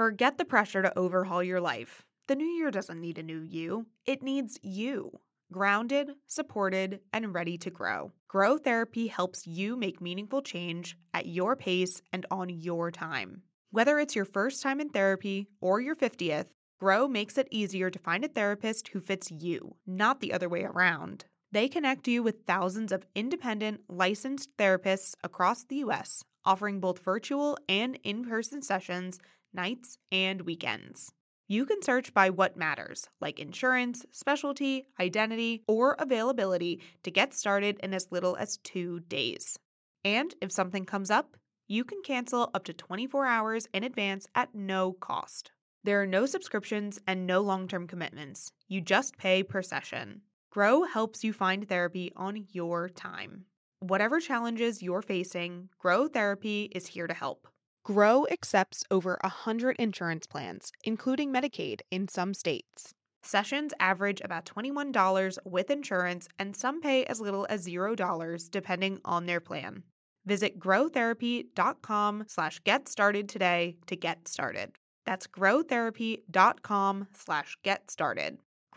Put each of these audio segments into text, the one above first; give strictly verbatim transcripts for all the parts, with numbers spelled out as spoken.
Forget the pressure to overhaul your life. The new year doesn't need a new you. It needs you. Grounded, supported, and ready to grow. Grow Therapy helps you make meaningful change at your pace and on your time. Whether it's your first time in therapy or your fiftieth, Grow makes it easier to find a therapist who fits you, not the other way around. They connect you with thousands of independent, licensed therapists across the U S, offering both virtual and in-person sessions, nights and weekends. You can search by what matters, like insurance, specialty, identity, or availability to get started in as little as two days. And if something comes up, you can cancel up to twenty-four hours in advance at no cost. There are no subscriptions and no long-term commitments. You just pay per session. Grow helps you find therapy on your time. Whatever challenges you're facing, Grow Therapy is here to help. Grow accepts over one hundred insurance plans, including Medicaid in some states. Sessions average about twenty-one dollars with insurance, and some pay as little as zero dollars depending on their plan. Visit growtherapy.com slash get started today to get started. That's growtherapy.com slash get started.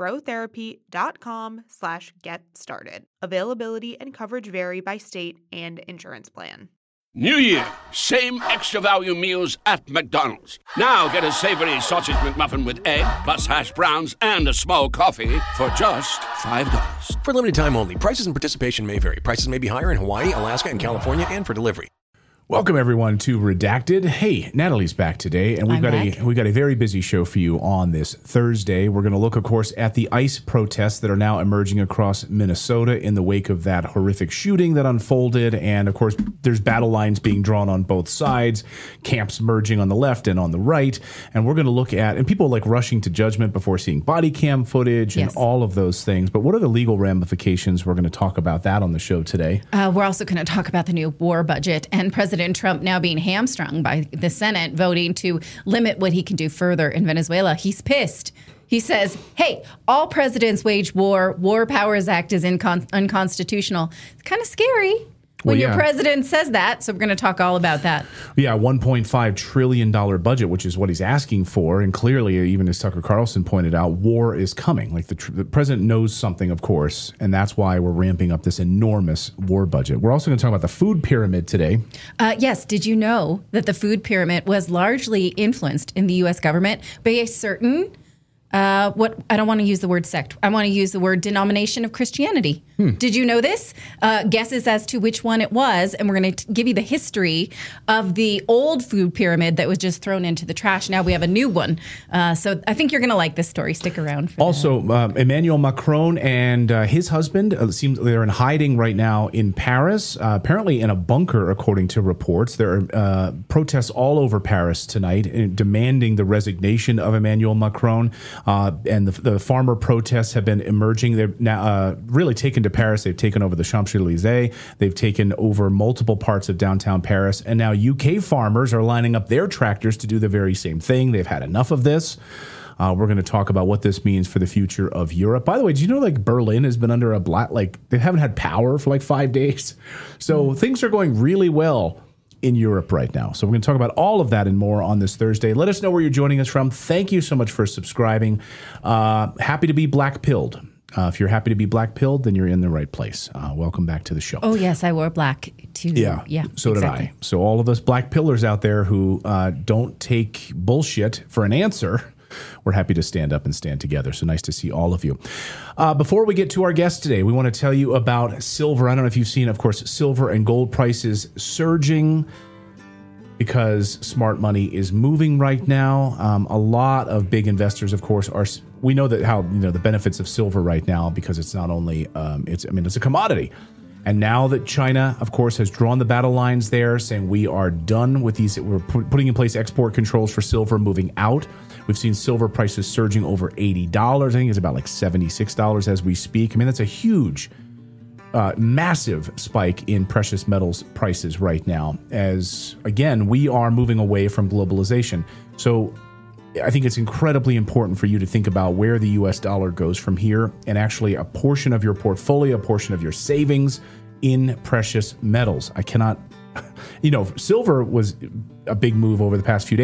growtherapy.com slash get started. Availability and coverage vary by state and insurance plan. New Year, same extra value meals at McDonald's. Now get a savory sausage McMuffin with egg, plus hash browns, and a small coffee for just five dollars. For limited time only. Prices and participation may vary. Prices may be higher in Hawaii, Alaska, and California, and for delivery. Welcome everyone to Redacted. Hey, Natalie's back today, and we've I'm got back. a we've got a very busy show for you on this Thursday. We're going to look, of course, at the ICE protests that are now emerging across Minnesota in the wake of that horrific shooting that unfolded, and of course, there's battle lines being drawn on both sides, camps merging on the left and on the right, and we're going to look at and people like rushing to judgment before seeing body cam footage and Yes. all of those things. But what are the legal ramifications? We're going to talk about that on the show today. Uh, we're also going to talk about the new war budget and President Trump now being hamstrung by the Senate voting to limit what he can do further in Venezuela. He's pissed. He says, hey, all presidents wage war. War Powers Act is incon- unconstitutional. It's kind of scary when Well, your yeah. president says that. So we're going to talk all about that. Yeah, one point five trillion dollars budget, which is what he's asking for. And clearly, even as Tucker Carlson pointed out, war is coming. Like the, tr- the president knows something, of course, and that's why we're ramping up this enormous war budget. We're also going to talk about the food pyramid today. Uh, yes. Did you know that the food pyramid was largely influenced in the U S government by a certain Uh, what I don't want to use the word sect. I want to use the word denomination of Christianity. Hmm. Did you know this? Uh, guesses as to which one it was, and we're going to give you the history of the old food pyramid that was just thrown into the trash. Now we have a new one. Uh, so I think you're going to like this story. Stick around. For Also, um, Emmanuel Macron and uh, his husband uh, seems they're in hiding right now in Paris, uh, apparently in a bunker, according to reports. There are uh, protests all over Paris tonight uh, demanding the resignation of Emmanuel Macron. Uh, and the, the farmer protests have been emerging. They've now uh, really taken to Paris. They've taken over the Champs-Élysées. They've taken over multiple parts of downtown Paris. And now U K farmers are lining up their tractors to do the very same thing. They've had enough of this. Uh, we're going to talk about what this means for the future of Europe. By the way, do you know like Berlin has been under a black, like they haven't had power for like five days. So mm. things are going really well in Europe right now. So we're going to talk about all of that and more on this Thursday. Let us know where you're joining us from. Thank you so much for subscribing. Uh, happy to be black-pilled. Uh, if you're happy to be black-pilled, then you're in the right place. Uh, welcome back to the show. Oh, yes, I wore black too. Yeah, yeah so exactly. did I. So all of us black pillars out there who uh, don't take bullshit for an answer, we're happy to stand up and stand together. So nice to see all of you. Uh, before we get to our guest today, we want to tell you about silver. I don't know if you've seen, of course, silver and gold prices surging because smart money is moving right now. Um, a lot of big investors, of course, are. We know that how you know the benefits of silver right now because it's not only um, it's. I mean, it's a commodity. And now that China, of course, has drawn the battle lines there, saying we are done with these, we're putting in place export controls for silver moving out. We've seen silver prices surging over eighty dollars. I think it's about like seventy-six dollars as we speak. I mean, that's a huge, uh, massive spike in precious metals prices right now as, again, we are moving away from globalization. So I think it's incredibly important for you to think about where the U S dollar goes from here and actually a portion of your portfolio, a portion of your savings in precious metals. I cannot, you know, silver was a big move over the past few days.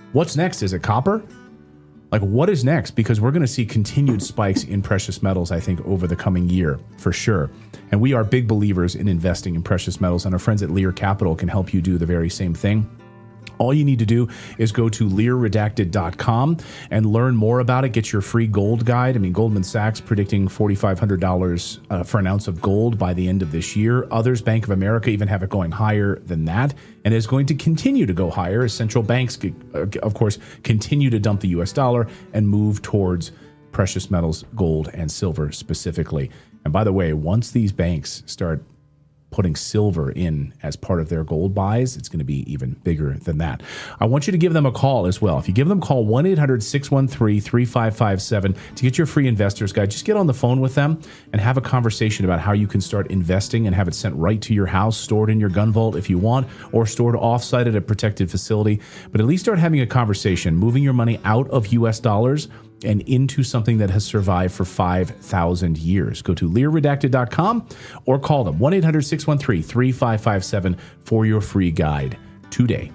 What's next? Is it copper? Like, what is next? Because we're going to see continued spikes in precious metals, I think, over the coming year, for sure. And we are big believers in investing in precious metals, and our friends at Lear Capital can help you do the very same thing. All you need to do is go to lear redacted dot com and learn more about it. Get your free gold guide. I mean, Goldman Sachs predicting four thousand five hundred dollars uh, for an ounce of gold by the end of this year. Others, Bank of America, even have it going higher than that, and is going to continue to go higher as central banks, uh, of course, continue to dump the U S dollar and move towards precious metals, gold and silver specifically. And by the way, once these banks start putting silver in as part of their gold buys, it's going to be even bigger than that. I want you to give them a call as well. If you give them a call, one eight hundred six one three three five five seven to get your free investor's guide. Just get on the phone with them and have a conversation about how you can start investing and have it sent right to your house, stored in your gun vault if you want, or stored offsite at a protected facility. But at least start having a conversation, moving your money out of U S dollars and into something that has survived for five thousand years. Go to lear redacted dot com or call them one eight hundred six one three three five five seven for your free guide today.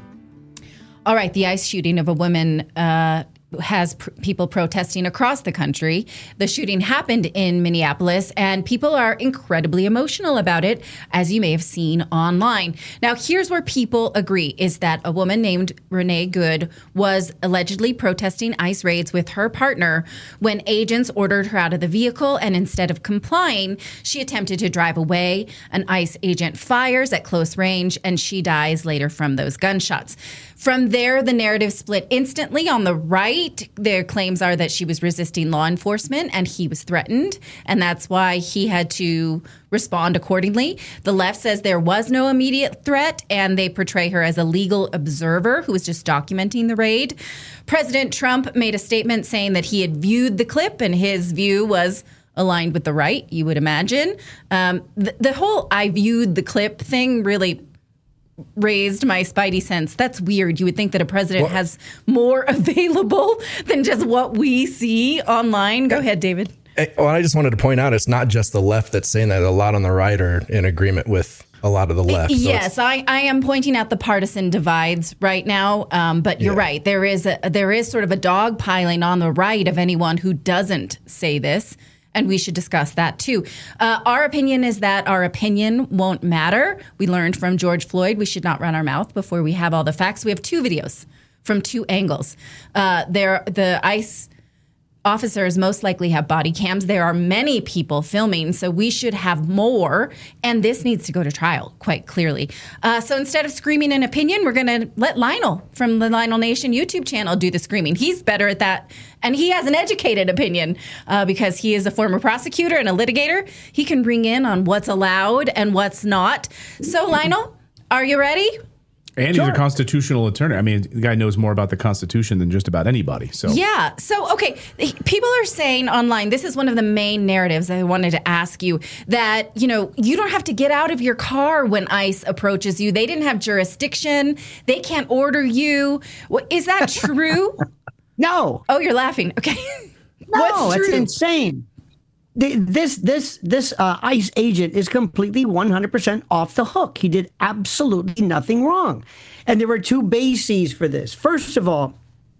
All right, the ICE shooting of a woman uh, has pr- people protesting across the country. The shooting happened in Minneapolis, and people are incredibly emotional about it, as you may have seen online. Now, here's where people agree, is that a woman named Renee Good was allegedly protesting ICE raids with her partner when agents ordered her out of the vehicle, and instead of complying, she attempted to drive away. An ICE agent fires at close range, and she dies later from those gunshots. From there, the narrative split instantly. On the right, their claims are that she was resisting law enforcement and he was threatened, and that's why he had to respond accordingly. The left says there was no immediate threat, and they portray her as a legal observer who was just documenting the raid. President Trump made a statement saying that he had viewed the clip, and his view was aligned with the right, you would imagine. Um, the, the whole I viewed the clip thing really raised my spidey sense. That's weird. You would think that a president well, has more available than just what we see online. Go ahead, David. Well, I just wanted to point out, it's not just the left that's saying that. A lot on the right are in agreement with a lot of the left. So yes, I, I am pointing out the partisan divides right now. Um, but you're yeah. right. There is a, there is sort of a dogpiling on the right of anyone who doesn't say this. And we should discuss that, too. Uh, our opinion is that our opinion won't matter. We learned from George Floyd we should not run our mouth before we have all the facts. We have two videos from two angles. Uh, there, the ICE officers most likely have body cams. There are many people filming, so we should have more. And this needs to go to trial, quite clearly. Uh, so instead of screaming an opinion, we're going to let Lionel from the Lionel Nation YouTube channel do the screaming. He's better at that. And he has an educated opinion uh, because he is a former prosecutor and a litigator. He can bring in on what's allowed and what's not. So, Lionel, are you ready? And sure. He's a constitutional attorney. I mean, the guy knows more about the Constitution than just about anybody. So yeah. So, okay, people are saying online, this is one of the main narratives I wanted to ask you, that, you know, you don't have to get out of your car when ICE approaches you. They didn't have jurisdiction. They can't order you. Is that true? No. Oh, you're laughing. Okay. No, What's true? It's insane. This this this uh, ICE agent is completely one hundred percent off the hook. He did absolutely nothing wrong. And there were two bases for this. First of all,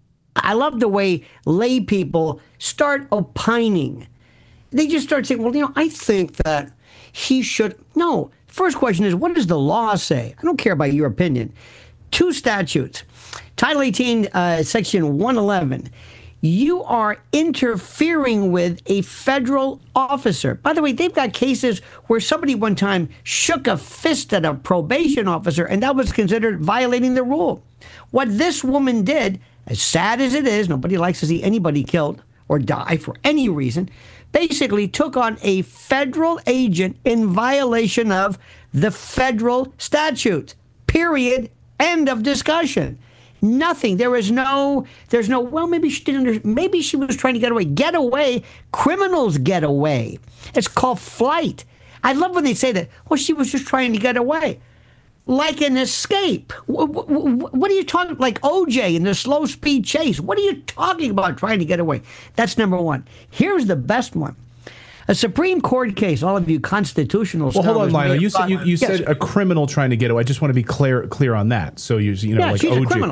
I love the way lay people start opining. They just start saying, well, you know, I think that he should. No. First question is, what does the law say? I don't care about your opinion. Two statutes. Title eighteen, uh, Section one eleven. You are interfering with a federal officer. By the way, they've got cases where somebody one time shook a fist at a probation officer, and that was considered violating the rule. What this woman did, as sad as it is, nobody likes to see anybody killed or die for any reason, basically took on a federal agent in violation of the federal statute. Period. End of discussion. Nothing. There is no, there's no, well, maybe she didn't, maybe she was trying to get away. Get away. Criminals get away. It's called flight. I love when they say that. Well, she was just trying to get away. Like an escape. What are you talking, like O J in the slow speed chase? What are you talking about trying to get away? That's number one. Here's the best one. A Supreme Court case, all of you constitutional Well, hold on, Lionel. You said you, you yes. said a criminal trying to get away. I just want to be clear clear on that. So you you know yeah, like she's O J. A criminal.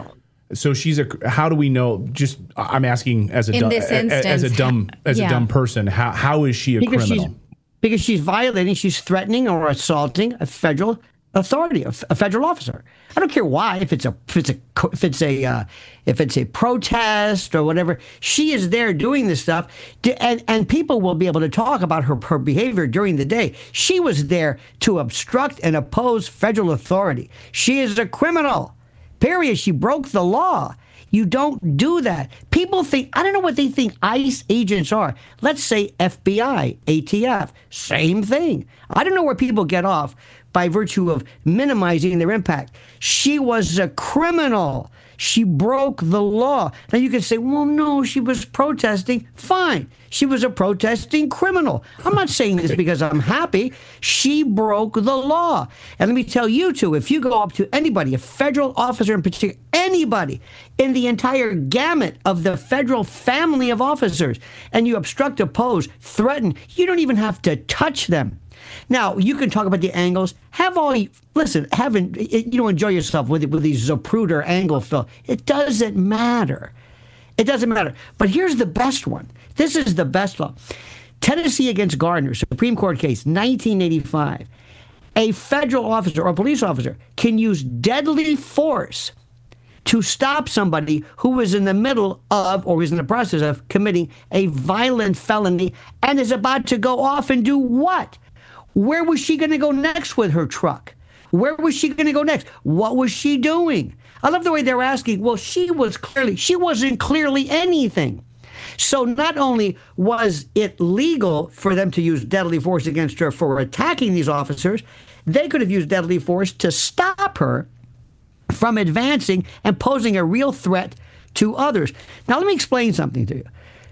So she's a. How do we know? Just I'm asking as a In dumb, this a- a- instance, as a dumb as yeah. a dumb person. How how is she a Because criminal? she's because she's violating, she's threatening or assaulting a federal authority, a, f- a federal officer. I don't care why. If it's a if it's a co- if it's a uh, if it's a protest or whatever, she is there doing this stuff, to, and and people will be able to talk about her her behavior during the day. She was there to obstruct and oppose federal authority. She is a criminal. Period. She broke the law. You don't do that. People think, I don't know what they think ICE agents are. Let's say F B I, A T F, same thing. I don't know where people get off by virtue of minimizing their impact. She was a criminal. She broke the law. Now you can say, well, no, she was protesting. Fine. She was a protesting criminal. I'm not saying this because I'm happy. She broke the law. And let me tell you too, if you go up to anybody, a federal officer in particular, anybody in the entire gamut of the federal family of officers, and you obstruct, oppose, threaten, you don't even have to touch them. Now, you can talk about the angles. Have all, listen, haven't, you know, enjoy yourself with, with these Zapruder angle fill. It doesn't matter. It doesn't matter. But here's the best one. This is the best law. Tennessee against Gardner, Supreme Court case, nineteen eighty-five. A federal officer or police officer can use deadly force to stop somebody who was in the middle of or was in the process of committing a violent felony and is about to go off and do what? Where was she going to go next with her truck? Where was she going to go next? What was she doing? I love the way they're asking. Well, she was clearly, she wasn't clearly anything. So not only was it legal for them to use deadly force against her for attacking these officers, they could have used deadly force to stop her from advancing and posing a real threat to others. Now, let me explain something to you.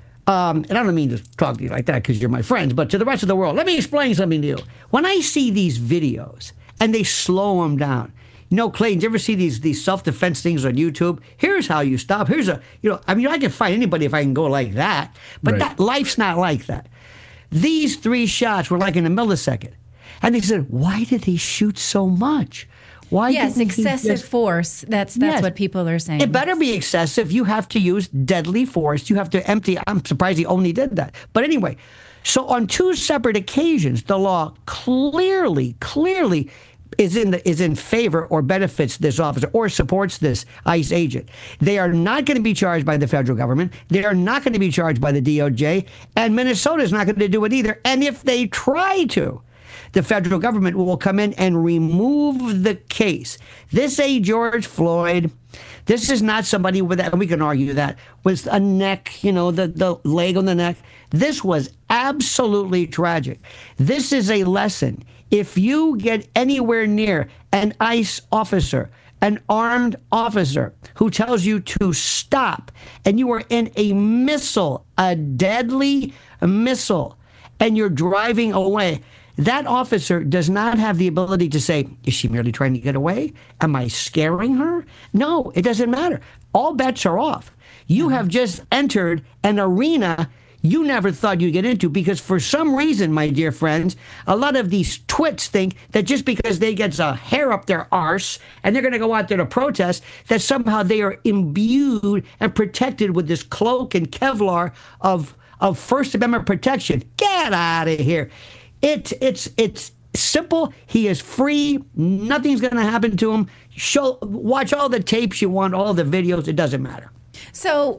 Um, and I don't mean to talk to you like that because you're my friends, but to the rest of the world, let me explain something to you. When I see these videos and they slow them down, you know, Clayton, do you ever see these these self-defense things on YouTube? Here's how you stop. Here's a, you know, I mean, I can find anybody if I can go like that, but Right. that life's not like that. These three shots were like in a millisecond. And they said, why did he shoot so much? Why Yes, didn't he excessive just- force. That's that's Yes. what people are saying. It better be excessive. You have to use deadly force. You have to empty. I'm surprised he only did that. But anyway, so on two separate occasions, the law clearly, clearly is in the, is in favor or benefits this officer or supports this ICE agent. They are not going to be charged by the federal government. They are not going to be charged by the D O J, and Minnesota is not going to do it either. And if they try to, the federal government will come in and remove the case. This ain't George Floyd. This is not somebody with that, and we can argue that, with a neck, you know, the, the leg on the neck. This was absolutely tragic. This is a lesson. If you get anywhere near an ICE officer, an armed officer who tells you to stop, and you are in a missile, a deadly missile, and you're driving away, that officer does not have the ability to say, is she merely trying to get away? Am I scaring her? No, it doesn't matter. All bets are off. You have just entered an arena you never thought you'd get into, because for some reason, my dear friends, a lot of these twits think that just because they get a hair up their arse and they're going to go out there to protest, that somehow they are imbued and protected with this cloak and Kevlar of, of First Amendment protection. Get out of here. It, it's it's simple. He is free. Nothing's going to happen to him. Show, watch all the tapes you want, all the videos. It doesn't matter. So,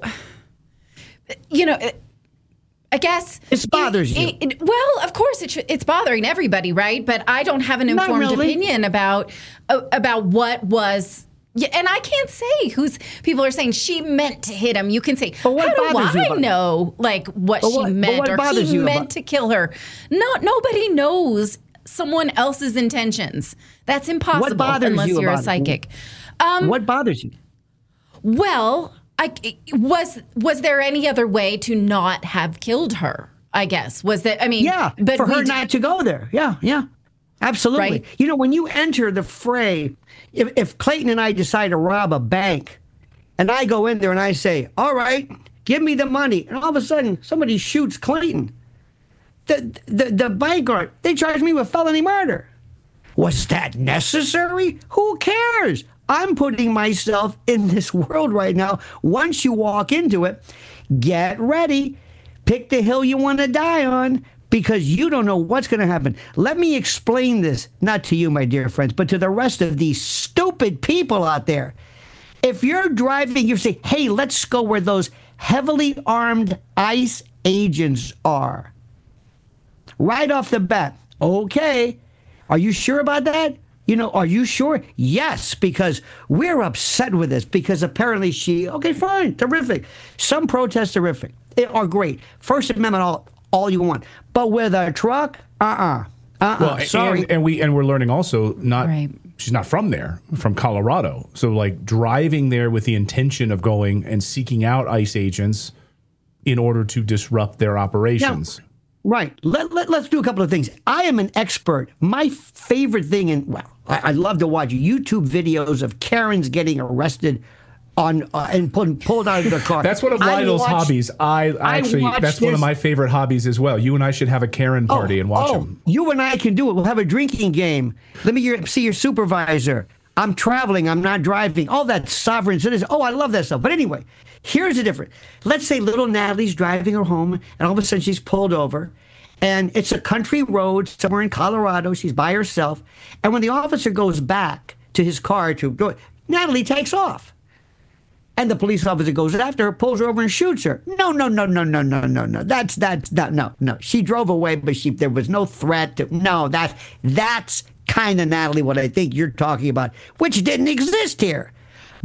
you know, I guess This bothers it, you. It, it, well, of course, it should, it's bothering everybody, right? But I don't have an Not informed really. opinion about uh, about what was. Yeah, and I can't say who's. People are saying she meant to hit him. You can say, But what how do bothers you I about it? know, like what But she what- but meant, what or bothers he you meant about- to kill her? No, nobody knows someone else's intentions. That's impossible bothers unless you you're a about it? psychic. Um, What bothers you? well, I, was was there any other way to not have killed her? I guess was that. I mean, Yeah, but for we her d- not to go there. Yeah, yeah, absolutely. Right. You know, when you enter the fray, if, if Clayton and I decide to rob a bank, and I go in there and I say, all right, give me the money, and all of a sudden somebody shoots Clayton, the, the, the bank guard, they charge me with felony murder. Was that necessary? Who cares? I'm putting myself in this world right now. Once you walk into it, get ready. Pick the hill you want to die on, because you don't know what's going to happen. Let me explain this, not to you, my dear friends, but to the rest of these stupid people out there. If you're driving, you say, hey, let's go where those heavily armed ICE agents are. Right off the bat. Okay. Are you sure about that? You know, are you sure? Yes, because we're upset with this, because apparently she, okay, fine, terrific. Some protests terrific, are great. First Amendment, all, all you want. But with a truck, uh-uh. Uh-uh. Well, Sorry. And, and we and we're learning also not Right. she's not from there, from Colorado. So like driving there with the intention of going and seeking out ICE agents in order to disrupt their operations. Now, right. Let, let, let's do a couple of things. I am an expert. My favorite thing, in well, I, I love to watch YouTube videos of Karens getting arrested on uh, and pulled, pulled out of their car. That's one of I Lionel's watched- hobbies. I actually, watched that's one of this- my favorite hobbies as well. You and I should have a Karen party and watch oh, them. You and I can do it. We'll have a drinking game. Let me your, see your supervisor. I'm traveling. I'm not driving. All that sovereign citizen. Oh, I love that stuff. But anyway, here's the difference. Let's say little Natalie's driving her home, and all of a sudden she's pulled over. And it's a country road somewhere in Colorado. She's by herself. And when the officer goes back to his car to go, Natalie takes off. And the police officer goes after her, pulls her over, and shoots her. No, no, no, no, no, no, no, no. That's that's not no, no. She drove away, but she there was no threat to. No, that that's kind of Natalie what I think you're talking about, which didn't exist here.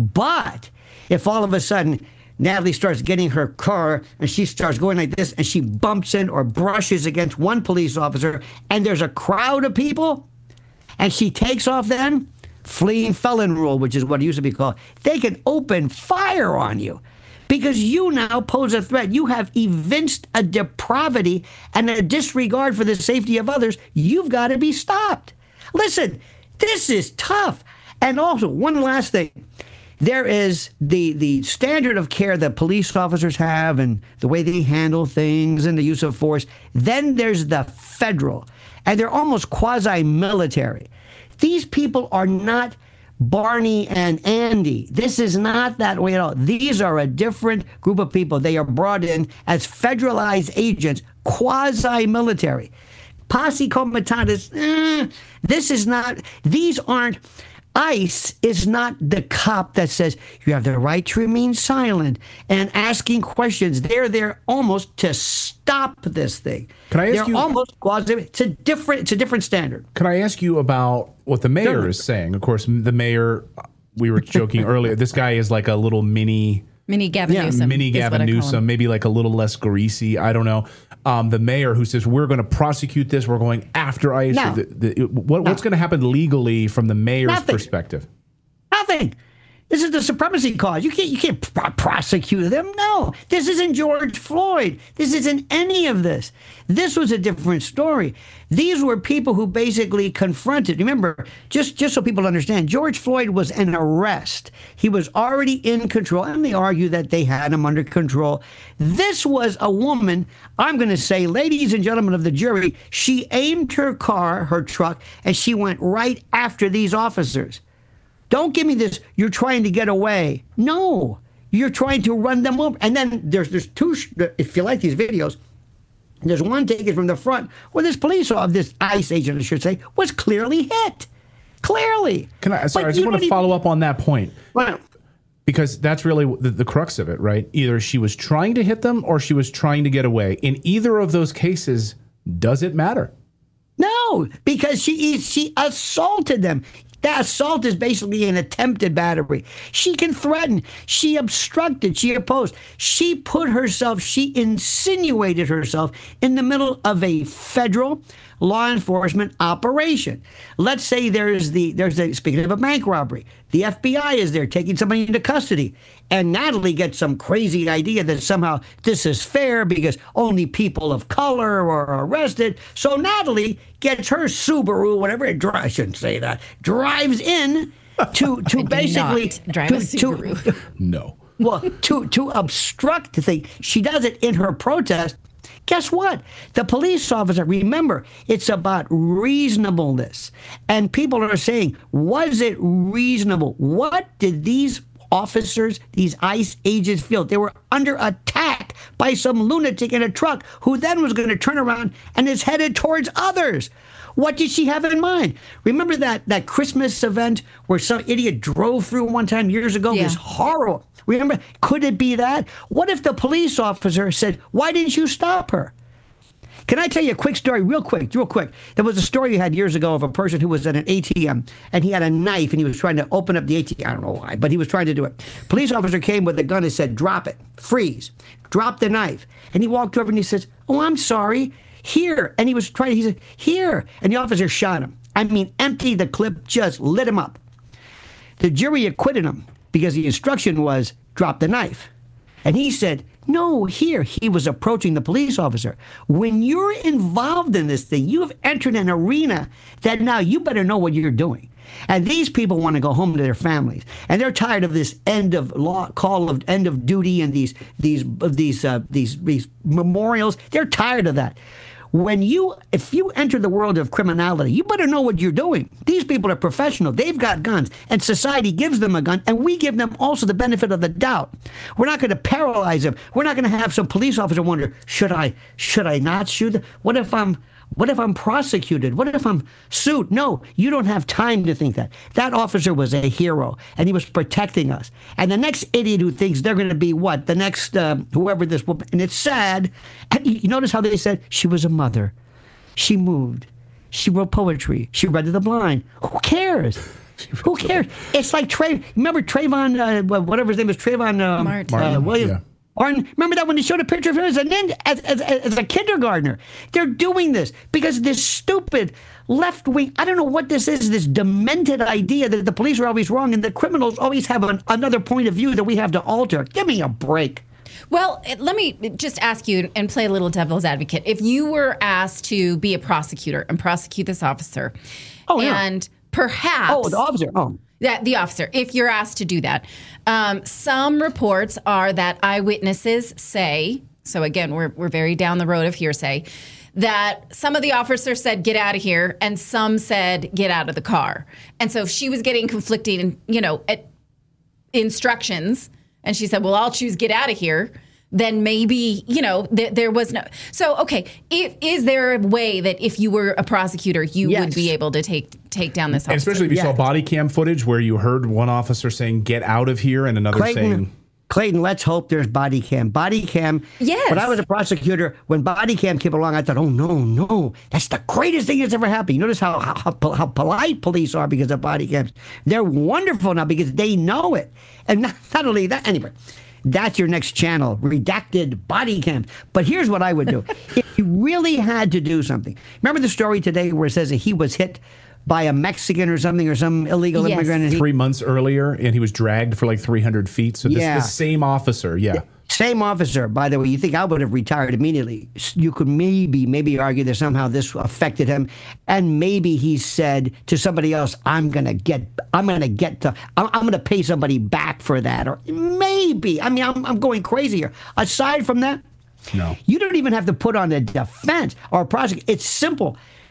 But if all of a sudden Natalie starts getting her car and she starts going like this, and she bumps in or brushes against one police officer, and there's a crowd of people, and she takes off then. Fleeing felon rule, which is what it used to be called, they can open fire on you because you now pose a threat. You have evinced a depravity and a disregard for the safety of others. You've got to be stopped. Listen, this is tough. And also, one last thing. There is the, the standard of care that police officers have and the way they handle things and the use of force. Then there's the federal, and they're almost quasi-military. These people are not Barney and Andy. This is not that way at all. These are a different group of people. They are brought in as federalized agents, quasi-military. Posse comitatus, eh, this is not, these aren't, ICE is not the cop that says you have the right to remain silent and asking questions. They're there almost to stop this thing. Can I ask They're you- almost quasi, it's a different, it's a different standard. Can I ask you about what the mayor Sure. is saying? Of course, the mayor, we were joking earlier, this guy is like a little mini... Mini Gavin Yeah, Newsom. Mini is Gavin what I call him. Newsom, maybe like a little less greasy. I don't know. Um, the mayor who says we're going to prosecute this, we're going after ICE. No. The, the, what, What's going to happen legally from the mayor's Nothing. perspective? Nothing. This is the supremacy cause. You can't you can't pr- prosecute them. No, this isn't George Floyd. This isn't any of this. This was a different story. These were people who basically confronted. Remember, just just so people understand, George Floyd was an arrest. He was already in control, and they argue that they had him under control. This was a woman. I'm going to say, ladies and gentlemen of the jury, she aimed her car, her truck, and she went right after these officers. Don't give me this, you're trying to get away. No, you're trying to run them over. And then there's there's two, if you like these videos, there's one taken from the front where this police officer, this ICE agent, I should say, was clearly hit. Clearly. Can I, sorry, But I just you want to don't follow even- up on that point. Well, Because that's really the, the crux of it, right? Either she was trying to hit them or she was trying to get away. In either of those cases, does it matter? no, because she she assaulted them. That assault is basically an attempted battery. She can threaten. She obstructed. She opposed. She put herself, she insinuated herself in the middle of a federal law enforcement operation. Let's say there's the, there's a, speaking of a bank robbery, the F B I is there taking somebody into custody. And Natalie gets some crazy idea that somehow this is fair because only people of color are arrested. So Natalie gets her Subaru, whatever it drives, I shouldn't say that, drives in to to I do basically not drive to, a Subaru. to No. well to to obstruct the thing. She does it in her protest. Guess what? The police officer, remember, it's about reasonableness. And people are saying, was it reasonable? What did these officers, these ICE agents feel? They were under attack by some lunatic in a truck who then was going to turn around and is headed towards others. What did she have in mind? Remember that, that Christmas event where some idiot drove through one time years ago? Yeah. It was horrible. Remember, could it be that? What if the police officer said, why didn't you stop her? Can I tell you a quick story, real quick, real quick? There was a story we had years ago of a person who was at an A T M, and he had a knife, and he was trying to open up the A T M. I don't know why, but he was trying to do it. Police officer came with a gun and said, drop it, freeze, drop the knife. And he walked over and he says, oh, I'm sorry, here. And he was trying, he said, here. And the officer shot him. I mean, emptied the clip, just lit him up. The jury acquitted him because the instruction was, drop the knife. And he said, no, here. He was approaching the police officer. When you're involved in this thing, you have entered an arena that now you better know what you're doing. And these people want to go home to their families, and they're tired of this end of law, call of end of duty, and these these these uh, these these memorials. They're tired of that. When you, if you enter the world of criminality, you better know what you're doing. These people are professional. They've got guns, and society gives them a gun, and we give them also the benefit of the doubt. We're not going to paralyze them. We're not going to have some police officer wonder, should I, should I not shoot them? What if I'm, what if I'm prosecuted? What if I'm sued? No, you don't have time to think that. That officer was a hero, and he was protecting us. And the next idiot who thinks they're going to be what? The next, uh, whoever this woman, and it's sad. And you notice how they said she was a mother. She moved. She wrote poetry. She read to the blind. Who cares? Who cares? It's like Trey. Remember Trayvon, uh, whatever his name is, Trayvon um, Martin. uh, Williams. Yeah. Martin, remember that when they showed a picture of him as, an, as, as, as a kindergartner? They're doing this because this stupid left-wing, I don't know what this is, this demented idea that the police are always wrong and the criminals always have an, another point of view that we have to alter. Give me a break. Well, it- let me just ask you and play a little devil's advocate. If you were asked to be a prosecutor and prosecute this officer, Oh, yeah. and perhaps... Oh, the officer. Oh. That the officer, if you're asked to do that. Um, some reports are that eyewitnesses say, so again, we're we're very down the road of hearsay, that some of the officers said, get out of here, and some said, get out of the car. And so if she was getting conflicting, you know, at instructions, and she said, well, I'll choose get out of here, then maybe, you know, th- there was no... So, okay, if, is there a way that if you were a prosecutor, you Yes. would be able to take take down this officer? And especially if you Yeah. saw body cam footage where you heard one officer saying, get out of here, and another Clayton, saying... Clayton, let's hope there's body cam. Body cam. Yes. When I was a prosecutor, when body cam came along, I thought, oh, no, no. That's the greatest thing that's ever happened. You notice how, how, how polite police are because of body cams. They're wonderful now because they know it. And not, not only that, anyway, that's your next channel, redacted body cams. But here's what I would do. If you really had to do something. Remember the story today where it says that he was hit by a Mexican or something or some illegal Yes. immigrant? And he, Three months earlier, and he was dragged for like three hundred feet. So this Yeah. the same officer, yeah. Same officer, by the way. You think I would have retired immediately? You could maybe, maybe argue that somehow this affected him, and maybe he said to somebody else, "I'm gonna get, I'm gonna get to, I'm, I'm gonna pay somebody back for that," or maybe. I mean, I'm, I'm going crazy here. Aside from that, No. you don't even have to put on a defense or prosecute. It's simple.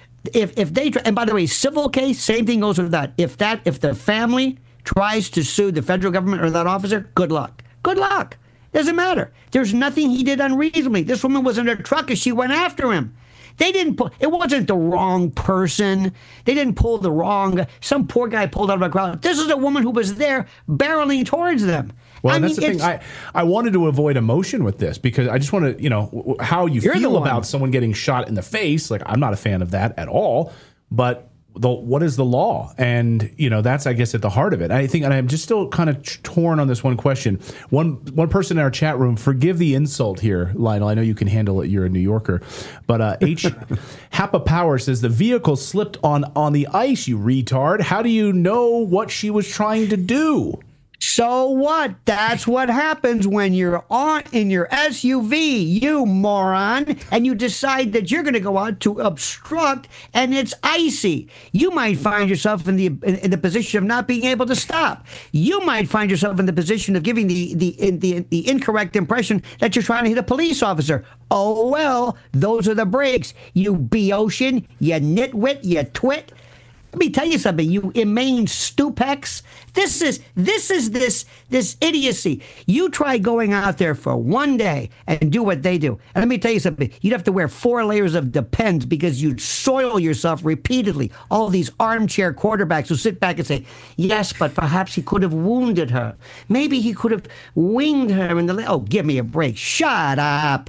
If if they try, and by the way, civil case, same thing goes with that. If that if the family tries to sue the federal government or that officer, good luck. Good luck. Doesn't matter. There's nothing he did unreasonably. This woman was in her truck and she went after him. They didn't pull, it wasn't the wrong person. They didn't pull the wrong, some poor guy pulled out of a crowd. This is a woman who was there barreling towards them. Well, I and that's mean, the thing. it's- I, I wanted to avoid emotion with this because I just want to, you know, w- w- how you You're the feel one. about someone getting shot in the face. Like, I'm not a fan of that at all. But the, what is the law? And, you know, that's, I guess, at the heart of it. I think, and I'm just still kind of t- torn on this one question. One one person in our chat room, forgive the insult here, Lionel. I know you can handle it. You're a New Yorker. But uh, H. Hapa Power says, the vehicle slipped on, on the ice, you retard. How do you know what she was trying to do? So what? That's what happens when you're on in your S U V, you moron, and you decide that you're going to go out to obstruct, and it's icy. You might find yourself in the in, in the position of not being able to stop. You might find yourself in the position of giving the the in, the the incorrect impression that you're trying to hit a police officer. Oh well, those are the breaks. You Bocean, you nitwit, you twit. Let me tell you something, you inane stupex. This is this is this this idiocy. You try going out there for one day and do what they do. And let me tell you something. You'd have to wear four layers of Depends because you'd soil yourself repeatedly. All these armchair quarterbacks who sit back and say, yes, but perhaps he could have wounded her. Maybe he could have winged her in the... Le- oh, give me a break. Shut up.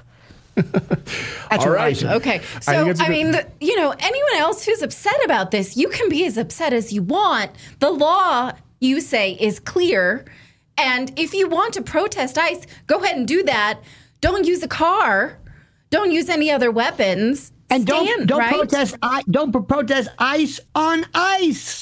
That's All right. Okay. So, I, I mean, the, you know, anyone else who's upset about this, you can be as upset as you want. The law, you say, is clear. And if you want to protest ICE, go ahead and do that. Don't use a car. Don't use any other weapons. And Stand, don't don't right? protest I don't protest ICE on ice.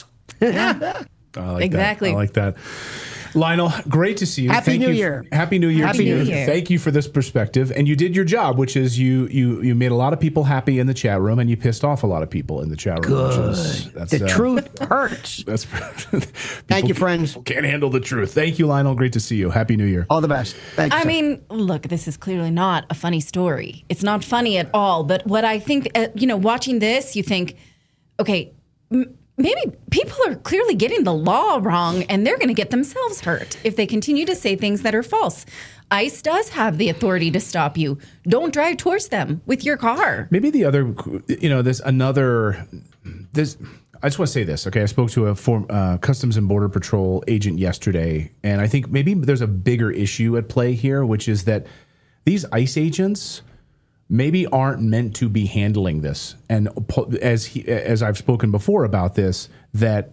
I like Exactly. That. I like that. Lionel, great to see you. Happy Thank New you. Year. Happy New Year Happy to you. New Year. Thank you for this perspective. And you did your job, which is you you you made a lot of people happy in the chat room, and you pissed off a lot of people in the chat room. Good. Which is, that's, The uh, truth hurts. That's Thank you, friends. Can't handle the truth. Thank you, Lionel. Great to see you. Happy New Year. All the best. Thanks. I mean, look, this is clearly not a funny story. It's not funny at all. But what I think, uh, you know, watching this, you think, okay, m- maybe people are clearly getting the law wrong, and they're going to get themselves hurt if they continue to say things that are false. ICE does have the authority to stop you. Don't drive towards them with your car. Maybe the other, you know, there's another, this, I just want to say this, okay? I spoke to a form, uh, Customs and Border Patrol agent yesterday, and I think maybe there's a bigger issue at play here, which is that these ICE agents maybe aren't meant to be handling this. And as he, as I've spoken before about this, that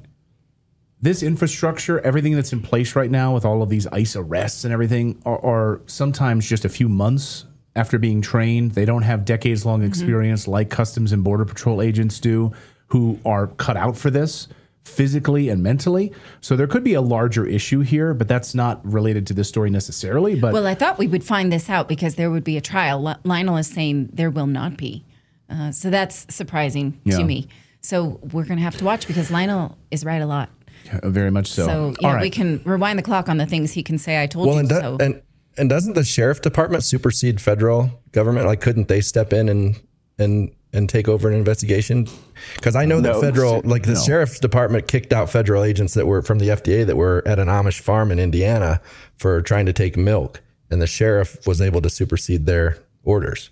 this infrastructure, everything that's in place right now with all of these ICE arrests and everything are, are sometimes just a few months after being trained. They don't have decades-long experience mm-hmm. like Customs and Border Patrol agents do, who are cut out for this physically and mentally. So there could be a larger issue here, but that's not related to this story necessarily. But Well, I thought we would find this out because there would be a trial. L- Lionel is saying there will not be. Uh, so that's surprising Yeah. to me. So we're going to have to watch because Lionel is right a lot. uh, very much so. So yeah, All right. we can rewind the clock on the things he can say. I told Well, you and, do- so. and and doesn't the sheriff department supersede federal government? Like, couldn't they step in and and and take over an investigation? Because I know No, that federal, like the no. sheriff's department, kicked out federal agents that were from the F D A that were at an Amish farm in Indiana for trying to take milk, and the sheriff was able to supersede their orders.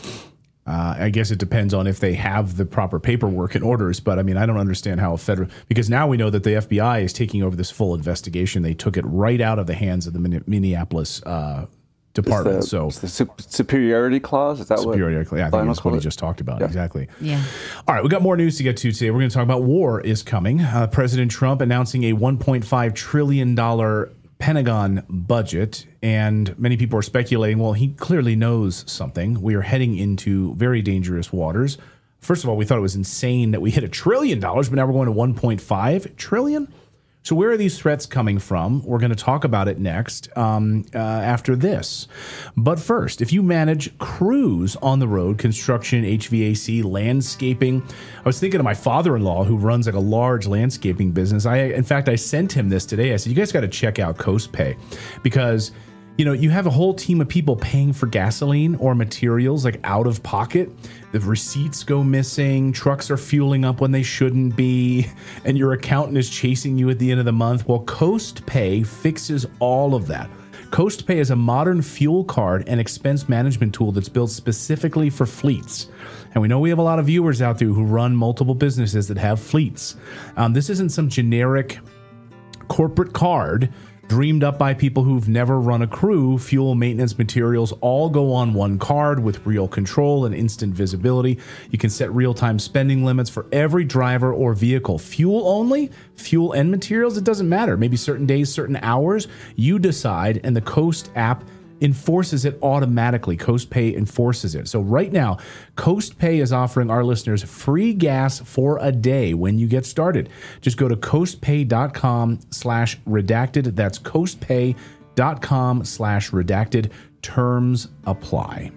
Uh, I guess it depends on if they have the proper paperwork and orders. But I mean, I don't understand how a federal, because now we know that the F B I is taking over this full investigation. They took it right out of the hands of the Min- Minneapolis uh, department. The, so it's the su- superiority clause, is that superiority, what? yeah, I think Lionel that's what he called it? just talked about. Yeah. Exactly. yeah. All right, we got more news to get to today. We're going to talk about war is coming. Uh, President Trump announcing a one point five trillion dollars Pentagon budget, and many people are speculating, well, he clearly knows something. We are heading into very dangerous waters. First of all, we thought it was insane that we hit a trillion dollars, but now we're going to one point five trillion. So where are these threats coming from? We're going to talk about it next um, uh, after this. But first, if you manage crews on the road, construction, H V A C, landscaping, I was thinking of my father-in-law who runs like a large landscaping business. I, in fact, I sent him this today. I said, you guys got to check out CoastPay because, you know, you have a whole team of people paying for gasoline or materials like out of pocket. The receipts go missing. Trucks are fueling up when they shouldn't be. And your accountant is chasing you at the end of the month. Well, CoastPay fixes all of that. CoastPay is a modern fuel card and expense management tool that's built specifically for fleets. And we know we have a lot of viewers out there who run multiple businesses that have fleets. Um, this isn't some generic corporate card dreamed up by people who've never run a crew. Fuel, maintenance, materials all go on one card with real control and instant visibility. You can set real-time spending limits for every driver or vehicle. Fuel only, fuel and materials, it doesn't matter. Maybe certain days, certain hours, you decide, and the Coast app enforces it automatically. CoastPay enforces it. So right now, CoastPay is offering our listeners free gas for a day when you get started. Just go to coastpay.com slash redacted. That's coastpay.com slash redacted. Terms apply.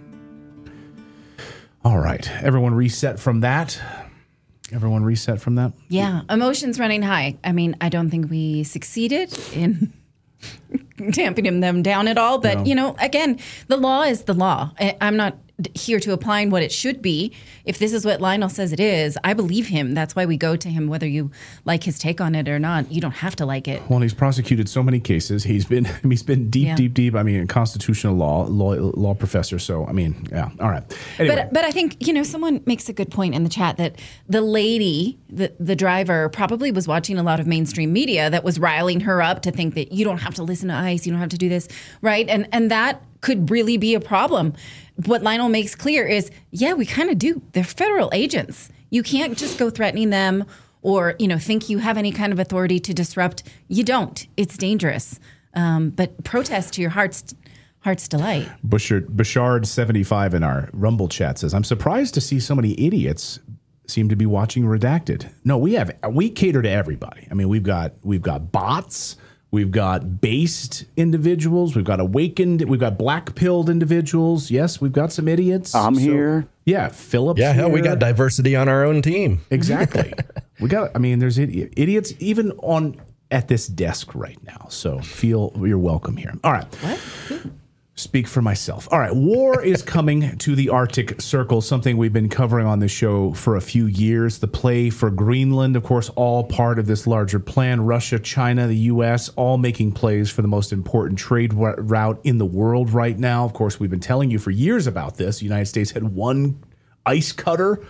All right. Everyone reset from that. Everyone reset from that? Yeah. Emotions running high. I mean, I don't think we succeeded in tamping them down at all. But, No. you know, again, the law is the law. I- I'm not here to applying what it should be. If this is what Lionel says it is, I believe him. That's why we go to him, whether you like his take on it or not. You don't have to like it. Well, he's prosecuted so many cases. He's been he's been deep, Yeah. deep, deep. I mean, constitutional law, law law professor. So, I mean, yeah. All right. Anyway, But but I think, you know, someone makes a good point in the chat that the lady, the, the driver, probably was watching a lot of mainstream media that was riling her up to think that you don't have to listen to ICE, you don't have to do this, right? And and that could really be a problem. What Lionel makes clear is, yeah, we kind of do. They're federal agents. You can't just go threatening them or, you know, think you have any kind of authority to disrupt. You don't. It's dangerous. Um, but protest to your heart's heart's delight. Bushard, Bouchard seventy-five in our Rumble chat says, I'm surprised to see so many idiots seem to be watching Redacted. No, we have we cater to everybody. I mean, we've got we've got bots. We've got based individuals. We've got awakened. We've got black-pilled individuals. Yes, we've got some idiots. I'm So- here. Yeah, Phillips. Yeah, hell, we here. got diversity on our own team. Exactly. we got. I mean, there's idi- idiots even on at this desk right now. So feel you're welcome here. All right. What? Speak for myself. All right. War is coming to the Arctic Circle, something we've been covering on the show for a few years. The play for Greenland, of course, all part of this larger plan. Russia, China, the U S, all making plays for the most important trade wa- route in the world right now. Of course, we've been telling you for years about this. The United States had one ice cutter.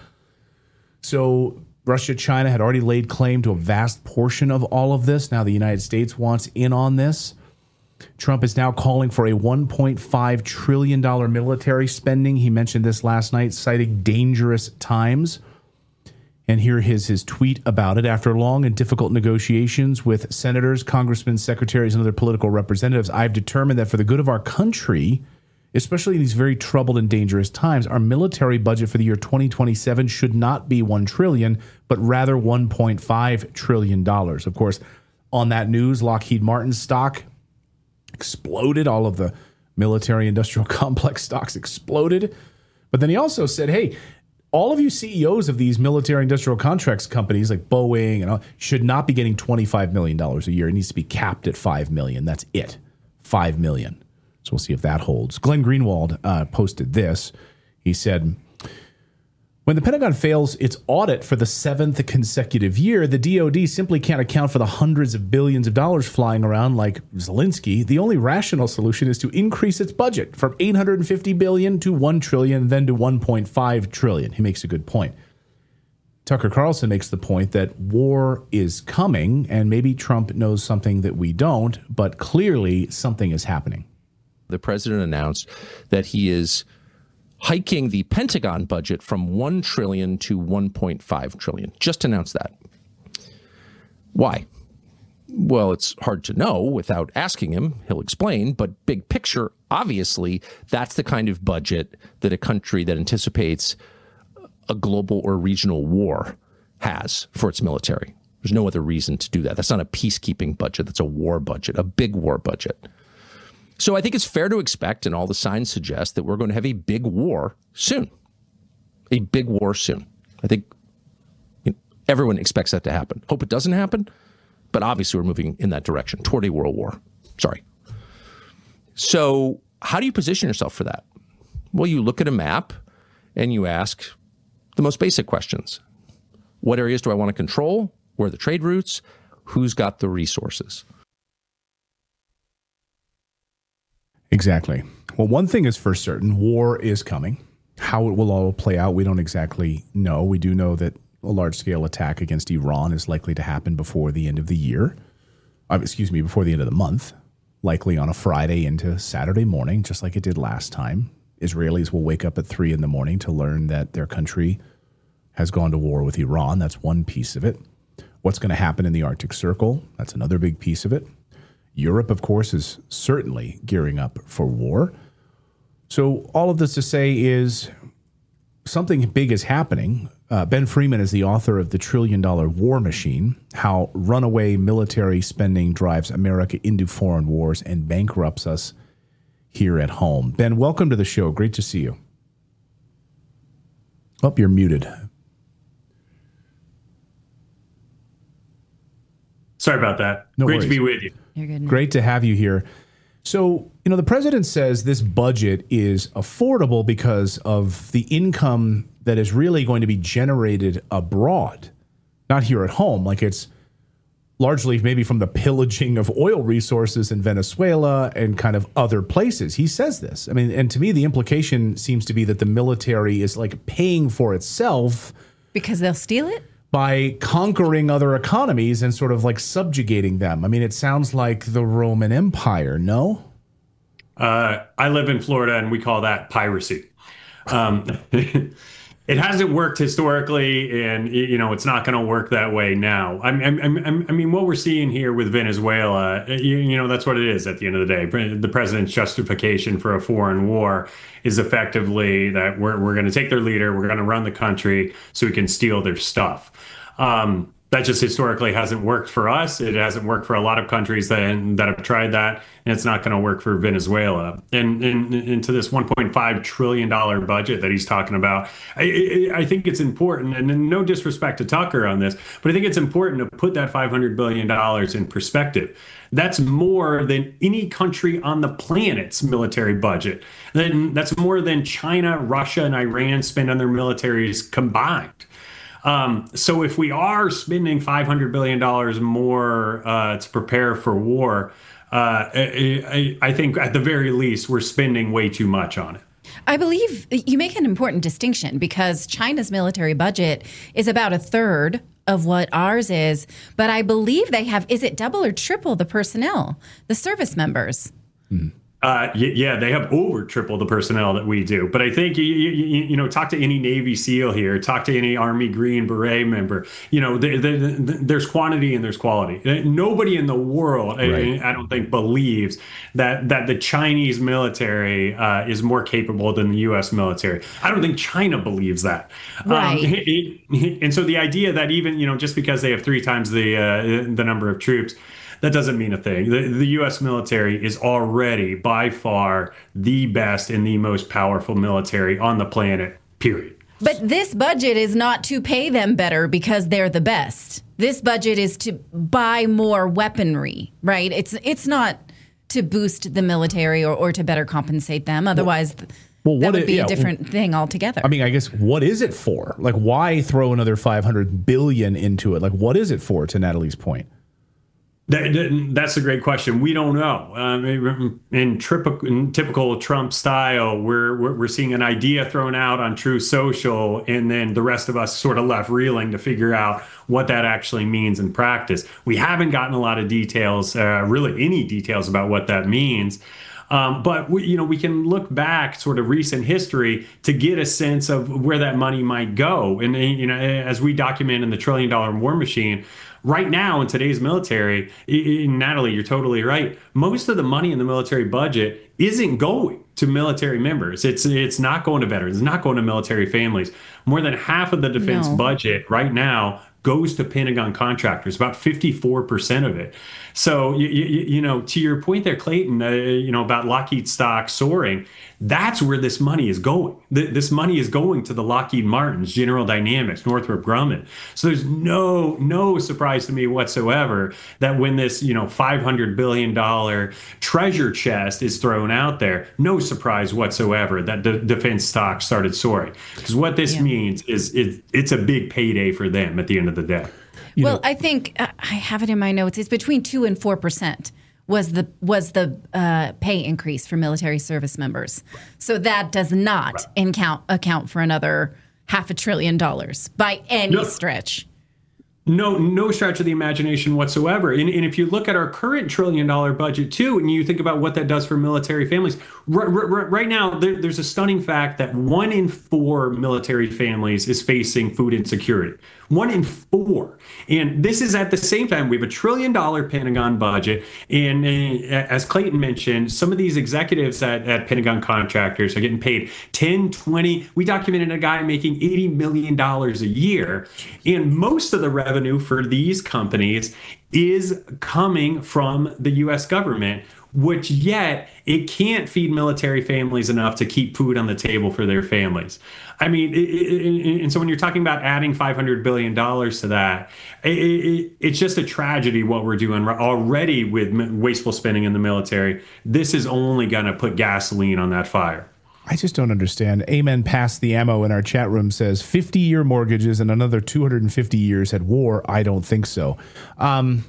So Russia, China had already laid claim to a vast portion of all of this. Now the United States wants in on this. Trump is now calling for a one point five trillion dollars military spending. He mentioned this last night, citing dangerous times. And here is his tweet about it. After long and difficult negotiations with senators, congressmen, secretaries, and other political representatives, I've determined that for the good of our country, especially in these very troubled and dangerous times, our military budget for the year twenty twenty-seven should not be one trillion dollars, but rather one point five trillion dollars. Of course, on that news, Lockheed Martin stock exploded. All of the military industrial complex stocks exploded. But then he also said, hey, all of you C E Os of these military industrial contracts companies like Boeing and all should not be getting twenty-five million dollars a year. It needs to be capped at five million dollars. That's it. five million dollars. So we'll see if that holds. Glenn Greenwald uh, posted this. He said, when the Pentagon fails its audit for the seventh consecutive year, the D O D simply can't account for the hundreds of billions of dollars flying around like Zelensky. The only rational solution is to increase its budget from eight hundred fifty billion dollars to one trillion dollars, then to one point five trillion dollars. He makes a good point. Tucker Carlson makes the point that war is coming, and maybe Trump knows something that we don't, but clearly something is happening. The president announced that he is hiking the Pentagon budget from one trillion dollars to one point five trillion dollars. Just announced that. Why? Well, it's hard to know without asking him. He'll explain. But big picture, obviously, that's the kind of budget that a country that anticipates a global or regional war has for its military. There's no other reason to do that. That's not a peacekeeping budget. That's a war budget, a big war budget. So I think it's fair to expect, and all the signs suggest, that we're going to have a big war soon. A big war soon. I think you know, everyone expects that to happen. Hope it doesn't happen, but obviously we're moving in that direction, toward a world war. Sorry. So how do you position yourself for that? Well, you look at a map and you ask the most basic questions. What areas do I want to control? Where are the trade routes? Who's got the resources? Exactly. Well, one thing is for certain, war is coming. How it will all play out, we don't exactly know. We do know that a large-scale attack against Iran is likely to happen before the end of the year. Uh, excuse me, before the end of the month, likely on a Friday into Saturday morning, just like it did last time. Israelis will wake up at three in the morning to learn that their country has gone to war with Iran. That's one piece of it. What's going to happen in the Arctic Circle? That's another big piece of it. Europe, of course, is certainly gearing up for war. So all of this to say is something big is happening. Uh, Ben Freeman is the author of The Trillion Dollar War Machine, How Runaway Military Spending Drives America into Foreign Wars and Bankrupts Us Here at Home. Ben, welcome to the show. Great to see you. Oh, you're muted. Sorry about that. No Great worries. to be with you. You're good. Great to have you here. So, you know, the president says this budget is affordable because of the income that is really going to be generated abroad, not here at home. Like it's largely maybe from the pillaging of oil resources in Venezuela and kind of other places. He says this. I mean, and to me, the implication seems to be that the military is like paying for itself Because they'll steal it? by conquering other economies and sort of like subjugating them. I mean, it sounds like the Roman Empire, no? Uh, I live in Florida, and we call that piracy. Um, it hasn't worked historically, and you know it's not going to work that way now. I mean, I mean, what we're seeing here with Venezuela, you, you know, that's what it is. At the end of the day, the president's justification for a foreign war is effectively that we're we're going to take their leader, we're going to run the country so we can steal their stuff. Um, that just historically hasn't worked for us. It hasn't worked for a lot of countries that that have tried that, and it's not going to work for Venezuela. And, and, and to this one point five trillion dollars budget that he's talking about, I, I think it's important, and no disrespect to Tucker on this, but I think it's important to put that five hundred billion dollars in perspective. That's more than any country on the planet's military budget. Then that's more than China, Russia, and Iran spend on their militaries combined. Um, so if we are spending five hundred billion dollars more uh, to prepare for war, uh, I, I think at the very least we're spending way too much on it. I believe you make an important distinction because China's military budget is about a third of what ours is. But I believe they have, is it double or triple the personnel, the service members? Hmm. Uh, yeah, they have over triple the personnel that we do. But I think, you, you, you know, talk to any Navy SEAL here, talk to any Army Green Beret member, you know, the, the, the, there's quantity and there's quality. Nobody in the world, right. I, I don't think, believes that that the Chinese military uh, is more capable than the U S military. I don't think China believes that. Right. Um, it, it, and so the idea that even, you know, just because they have three times the uh, the number of troops, that doesn't mean a thing. The, the U S military is already by far the best and the most powerful military on the planet, period. But this budget is not to pay them better because they're the best. This budget is to buy more weaponry, right? It's it's not to boost the military or, or to better compensate them. Otherwise, well, well, that would be it, yeah, a different well, thing altogether. I mean, I guess, what is it for? Like, why throw another five hundred billion dollars into it? Like, what is it for, to Natalie's point? That, that's a great question. We don't know. Um, in, typical, in typical Trump style, we're, we're we're seeing an idea thrown out on Truth Social, and then the rest of us sort of left reeling to figure out what that actually means in practice. We haven't gotten a lot of details, uh, really any details about what that means. Um, but we, you know, we can look back, sort of recent history, to get a sense of where that money might go. And you know, as we document in the Trillion Dollar War Machine. Right now, in today's military, Natalie, you're totally right. Most of the money in the military budget isn't going to military members. It's it's not going to veterans. It's not going to military families. More than half of the defense no. budget right now goes to Pentagon contractors, about fifty-four percent of it. So, you, you, you know, to your point there, Clayton, uh, you know, about Lockheed stock soaring, that's where this money is going. This money is going to the Lockheed Martins, General Dynamics, Northrop Grumman. So there's no no surprise to me whatsoever that when this, you know, five hundred billion dollars treasure chest is thrown out there, no surprise whatsoever that the defense stocks started soaring. Because what this yeah. means is it, it's a big payday for them at the end of the day. You well, know, I think uh, I have it in my notes. It's between two and four percent. was the was the uh, pay increase for military service members. So that does not right. account account for another half a trillion dollars by any no. stretch. No, no stretch of the imagination whatsoever. And, and if you look at our current trillion dollar budget too, and you think about what that does for military families, right, right, right now there, there's a stunning fact that one in four military families is facing food insecurity. One in four. And this is at the same time, we have a trillion dollar Pentagon budget. And uh, as Clayton mentioned, some of these executives at, at Pentagon contractors are getting paid ten, twenty. We documented a guy making eighty million dollars a year. And most of the revenue for these companies is coming from the U S government, which yet it can't feed military families enough to keep food on the table for their families. I mean, it, it, and so when you're talking about adding five hundred billion dollars to that, it, it, it's just a tragedy what we're doing already with wasteful spending in the military. This is only going to put gasoline on that fire. I just don't understand. Amen Pass the Ammo in our chat room says fifty-year mortgages and another two hundred fifty years at war. I don't think so. Um,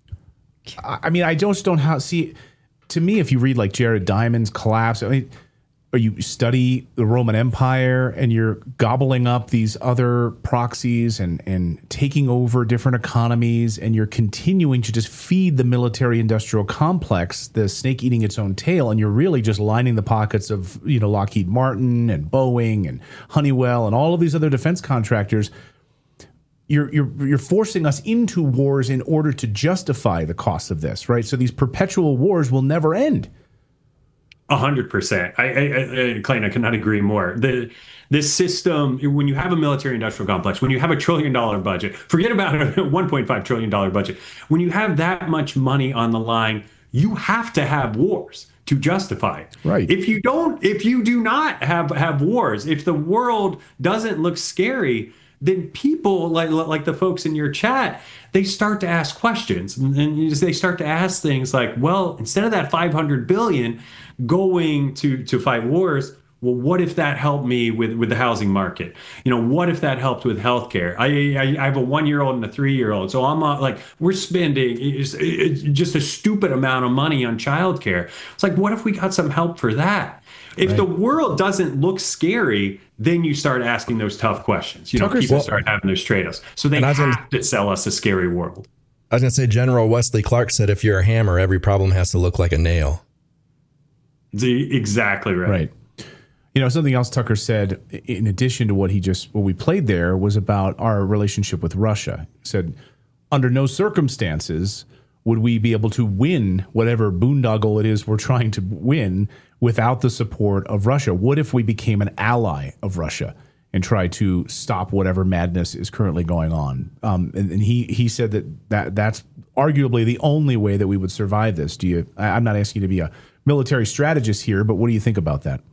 I mean, I just don't how see. To me, if you read like Jared Diamond's Collapse, I mean, or you study the Roman Empire and you're gobbling up these other proxies and, and taking over different economies, and you're continuing to just feed the military industrial complex, the snake eating its own tail, and you're really just lining the pockets of, you know, Lockheed Martin and Boeing and Honeywell and all of these other defense contractors. You're, you're you're forcing us into wars in order to justify the cost of this, right? So these perpetual wars will never end. A hundred percent. I, I, I, Clayton, I cannot agree more. The this system, when you have a military-industrial complex, when you have a trillion-dollar budget, forget about a one point five trillion dollars budget. When you have that much money on the line, you have to have wars to justify it. Right. If you don't, if you do not have have wars, if the world doesn't look scary, then people like like the folks in your chat, they start to ask questions, and, and they start to ask things like, well, instead of that five hundred billion dollars going to to fight wars, well, what if that helped me with, with the housing market? You know, what if that helped with healthcare? I I, I have a one-year-old and a three-year-old, so I'm uh, like, we're spending it's, it's just a stupid amount of money on childcare. It's like, what if we got some help for that? If right. the world doesn't look scary, then you start asking those tough questions. You know, Tucker's people well, start having those trade-offs. So they have gonna, to sell us a scary world. I was going to say, General Wesley Clark said, if you're a hammer, every problem has to look like a nail. The, exactly right. Right. You know, something else Tucker said, in addition to what he just, what we played there, was about our relationship with Russia. He said, under no circumstances would we be able to win whatever boondoggle it is we're trying to win without the support of Russia. What if we became an ally of Russia and try to stop whatever madness is currently going on? Um, and, and he he said that, that that's arguably the only way that we would survive this. Do you? I, I'm not asking you to be a military strategist here, but what do you think about that?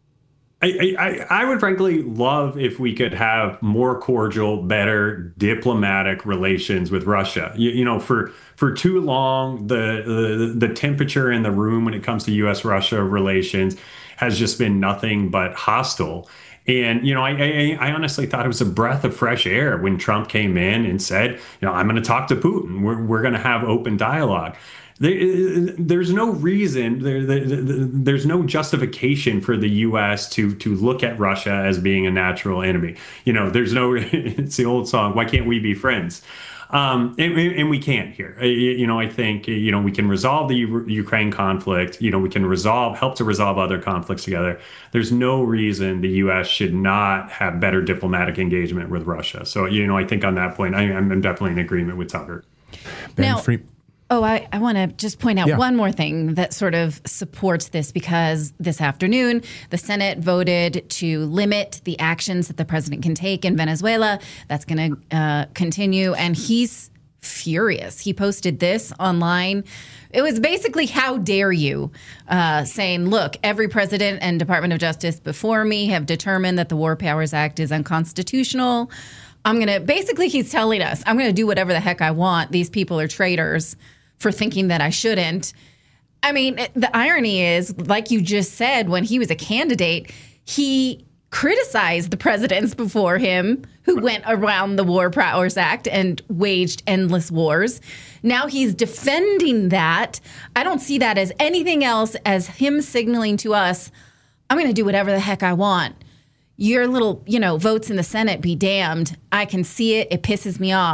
I, I, I would frankly love if we could have more cordial, better diplomatic relations with Russia. You, you know, for for too long, the, the the temperature in the room when it comes to U S Russia relations has just been nothing but hostile. And, you know, I, I, I honestly thought it was a breath of fresh air when Trump came in and said, you know, I'm going to talk to Putin. We're, we're going to have open dialogue. There, there's no reason, there, there, there's no justification for the U S to to look at Russia as being a natural enemy. You know, there's no, it's the old song, why can't we be friends? Um, and, and we can't here. You know, I think, you know, we can resolve the U- Ukraine conflict. You know, we can resolve, help to resolve other conflicts together. There's no reason the U S should not have better diplomatic engagement with Russia. So, you know, I think on that point, I, I'm definitely in agreement with Tucker. Ben now, Free- Oh, I, I want to just point out Yeah. one more thing that sort of supports this, because this afternoon the Senate voted to limit the actions that the president can take in Venezuela. That's going to uh, continue, and he's furious. He posted this online. It was basically, how dare you, uh, saying, look, every president and Department of Justice before me have determined that the War Powers Act is unconstitutional. I'm going to, basically he's telling us, I'm going to do whatever the heck I want. These people are traitors for thinking that I shouldn't. I mean, the irony is, like you just said, when he was a candidate, he criticized the presidents before him who went around the War Powers Act and waged endless wars. Now he's defending that. I don't see that as anything else as him signaling to us, I'm going to do whatever the heck I want. Your little, you know, votes in the Senate be damned. I can see it. It pisses me off.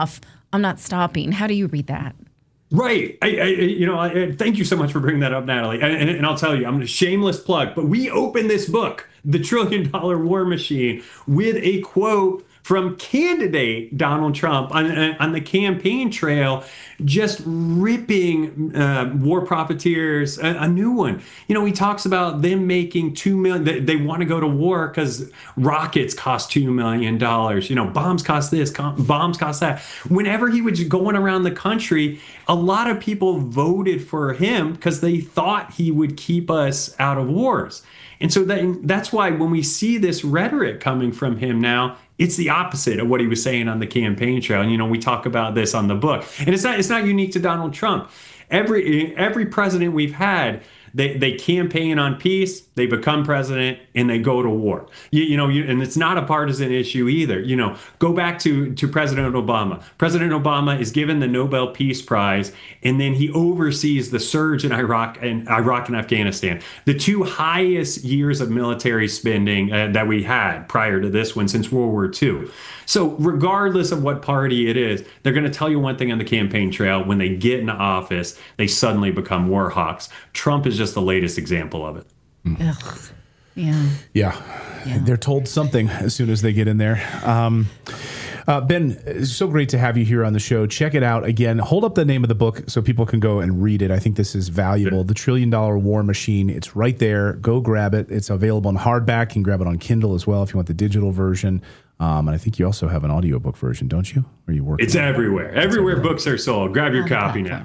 I'm not stopping. How do you read that? Right. I, I, you know, I, thank you so much for bringing that up, Natalie. And, and, and I'll tell you, I'm a shameless plug, but we opened this book, The Trillion Dollar War Machine, with a quote from candidate Donald Trump on, on the campaign trail, just ripping uh, war profiteers a, a new one. You know, he talks about them making two million. They, they want to go to war because rockets cost two million dollars. You know, bombs cost this, com- bombs cost that. Whenever he was going around the country, a lot of people voted for him because they thought he would keep us out of wars. And so that, that's why when we see this rhetoric coming from him now, it's the opposite of what he was saying on the campaign trail. And, you know, we talk about this on the book. And it's not it's not unique to Donald Trump. Every every president we've had, they, they campaign on peace, they become president, and they go to war. You, you know, you, and it's not a partisan issue either. You know, go back to, to President Obama. President Obama is given the Nobel Peace Prize, and then he oversees the surge in Iraq and Iraq and Afghanistan, the two highest years of military spending uh, that we had prior to this one since World War Two. So regardless of what party it is, they're going to tell you one thing on the campaign trail. When they get into office, they suddenly become war hawks. Trump is just the latest example of it. Ugh. Yeah. yeah. Yeah. They're told something as soon as they get in there. Um, uh, Ben, it's so great to have you here on the show. Check it out. Again, hold up the name of the book so people can go and read it. I think this is valuable. The Trillion Dollar War Machine. It's right there. Go grab it. It's available in hardback. You can grab it on Kindle as well if you want the digital version. Um, and I think you also have an audiobook version, don't you? Are you working? It's everywhere. Everywhere, everywhere books are sold. Grab your copy now.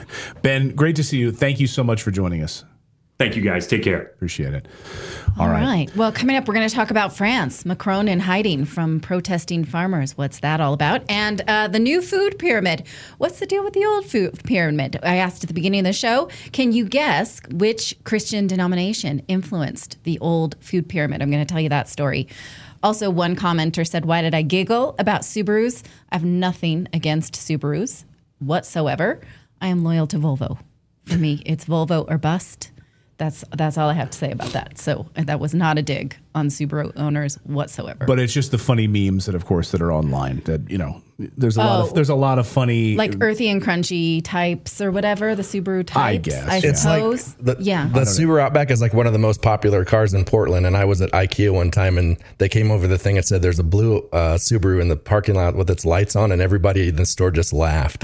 Ben, great to see you. Thank you so much for joining us. Thank you, guys. Take care. Appreciate it. All, All right. right. Well, coming up, we're going to talk about France. Macron in hiding from protesting farmers. What's that all about? And uh, the new food pyramid. What's the deal with the old food pyramid? I asked at the beginning of the show, can you guess which Christian denomination influenced the old food pyramid? I'm going to tell you that story. Also, one commenter said, why did I giggle about Subarus? I have nothing against Subarus whatsoever. I am loyal to Volvo. For me, it's Volvo or bust. That's that's all I have to say about that. So that was not a dig on Subaru owners whatsoever. But it's just the funny memes that, of course, that are online. That you know, there's a oh, lot of there's a lot of funny, like earthy and crunchy types or whatever the Subaru types. I guess I it's suppose. Like the, yeah, the Subaru Outback is like one of the most popular cars in Portland. And I was at IKEA one time, and they came over the thing and said, "There's a blue uh, Subaru in the parking lot with its lights on," and everybody in the store just laughed.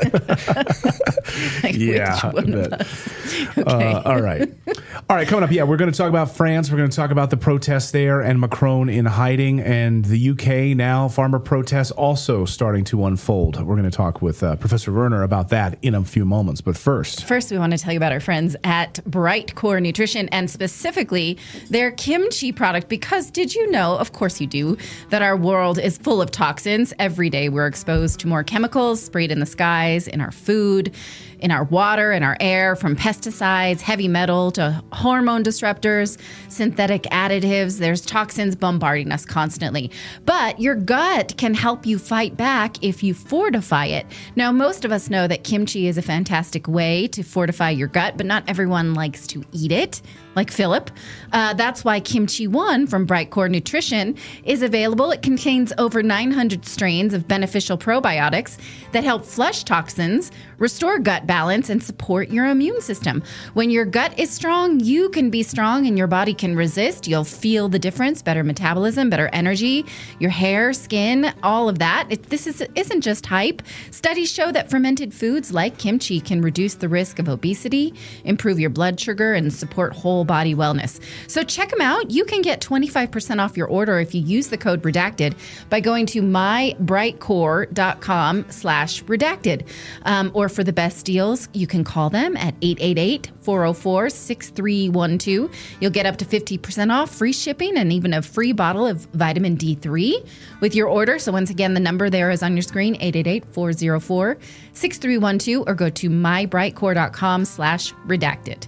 Like, yeah. Okay. Uh, all right. All right. Coming up, yeah, we're going to talk about France. We're going to talk about the protests there and Macron in hiding, and the U K now. Farmer protests also starting to unfold. We're going to talk with uh, Professor Werner about that in a few moments. But first, first we want to tell you about our friends at Bright Core Nutrition, and specifically their kimchi product. Because did you know? Of course you do. That our world is full of toxins. Every day we're exposed to more chemicals sprayed in the skies, in our food, in our water, in our air, from pesticides, heavy metal to hormone disruptors, synthetic additives. There's toxins bombarding us constantly. But your gut can help you fight back if you fortify it. Now, most of us know that kimchi is a fantastic way to fortify your gut, but not everyone likes to eat it, like Philip. Uh, that's why Kimchi One from Bright Core Nutrition is available. It contains over nine hundred strains of beneficial probiotics that help flush toxins, restore gut balance, and support your immune system. When your gut is strong, you can be strong and your body can resist. You'll feel the difference, better metabolism, better energy, your hair, skin, all of that. It, this is, isn't just hype. Studies show that fermented foods like kimchi can reduce the risk of obesity, improve your blood sugar, and support whole body wellness. So check them out. You can get twenty-five percent off your order if you use the code redacted by going to mybrightcore.com slash redacted. Um, or for the best deals, you can call them at eight eight eight, four oh four, six three one two. You'll get up to fifty percent off, free shipping, and even a free bottle of vitamin D three with your order. So once again, the number there is on your screen, eight eight eight, four oh four, six three one two, or go to mybrightcore.com slash redacted.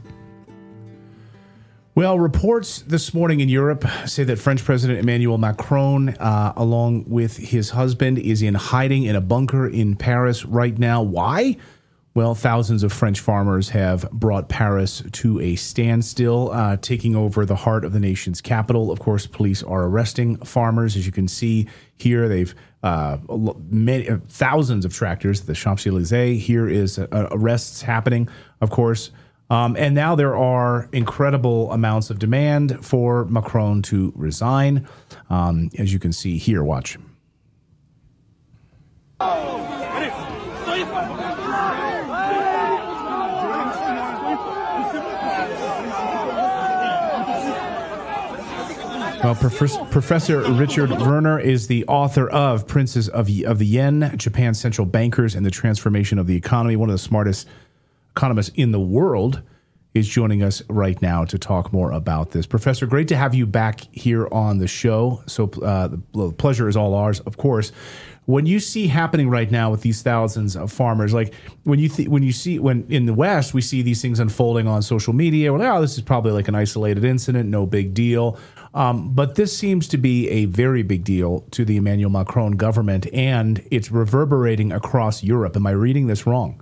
Well, reports this morning in Europe say that French President Emmanuel Macron, uh, along with his husband, is in hiding in a bunker in Paris right now. Why? Well, thousands of French farmers have brought Paris to a standstill, uh, taking over the heart of the nation's capital. Of course, police are arresting farmers. As you can see here, they've uh, many, uh, thousands of tractors at the Champs-Élysées. Here is uh, arrests happening, of course. Um, and now there are incredible amounts of demand for Macron to resign. Um, as you can see here, watch. Well, Professor, Professor Richard Werner is the author of Princes of, of the Yen, Japan's Central Bankers and the Transformation of the Economy. One of the smartest economists in the world is joining us right now to talk more about this. Professor, great to have you back here on the show. So uh, the pleasure is all ours, of course. When you see happening right now with these thousands of farmers, like when you th- when you see when in the West we see these things unfolding on social media, we're like, oh, this is probably like an isolated incident, no big deal. Um, but this seems to be a very big deal to the Emmanuel Macron government, and it's reverberating across Europe. Am I reading this wrong?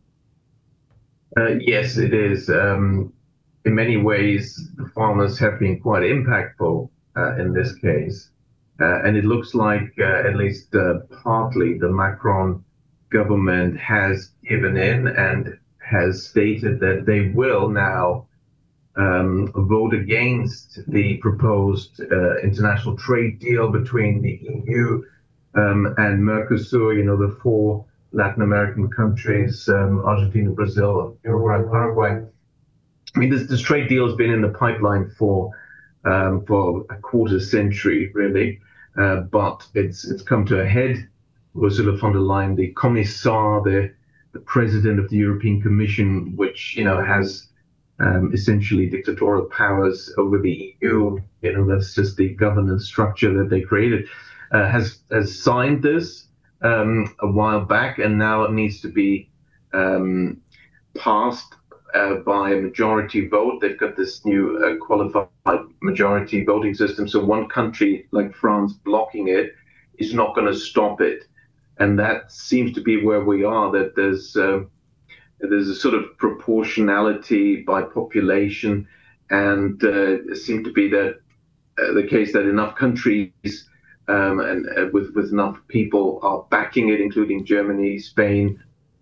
Uh, yes, it is. Um, in many ways, the farmers have been quite impactful uh, in this case. Uh, and it looks like, uh, at least uh, partly, the Macron government has given in and has stated that they will now um, vote against the proposed uh, international trade deal between the E U um, and Mercosur, you know, the four Latin American countries, um, Argentina, Brazil, Uruguay, Paraguay. I mean, this, this trade deal has been in the pipeline for um, for a quarter century, really, uh, but it's it's come to a head. Ursula von der Leyen, the Kommissar, the the president of the European Commission, which you know has um, essentially dictatorial powers over the E U. You know, that's just the governance structure that they created. Uh, has has signed this Um, a while back, and now it needs to be um, passed uh, by a majority vote. They've got this new uh, qualified majority voting system. So one country like France blocking it is not going to stop it. And that seems to be where we are, that there's, uh, there's a sort of proportionality by population. And uh, it seems to be that uh, the case that enough countries Um, and uh, with, with enough people are backing it, including Germany, Spain.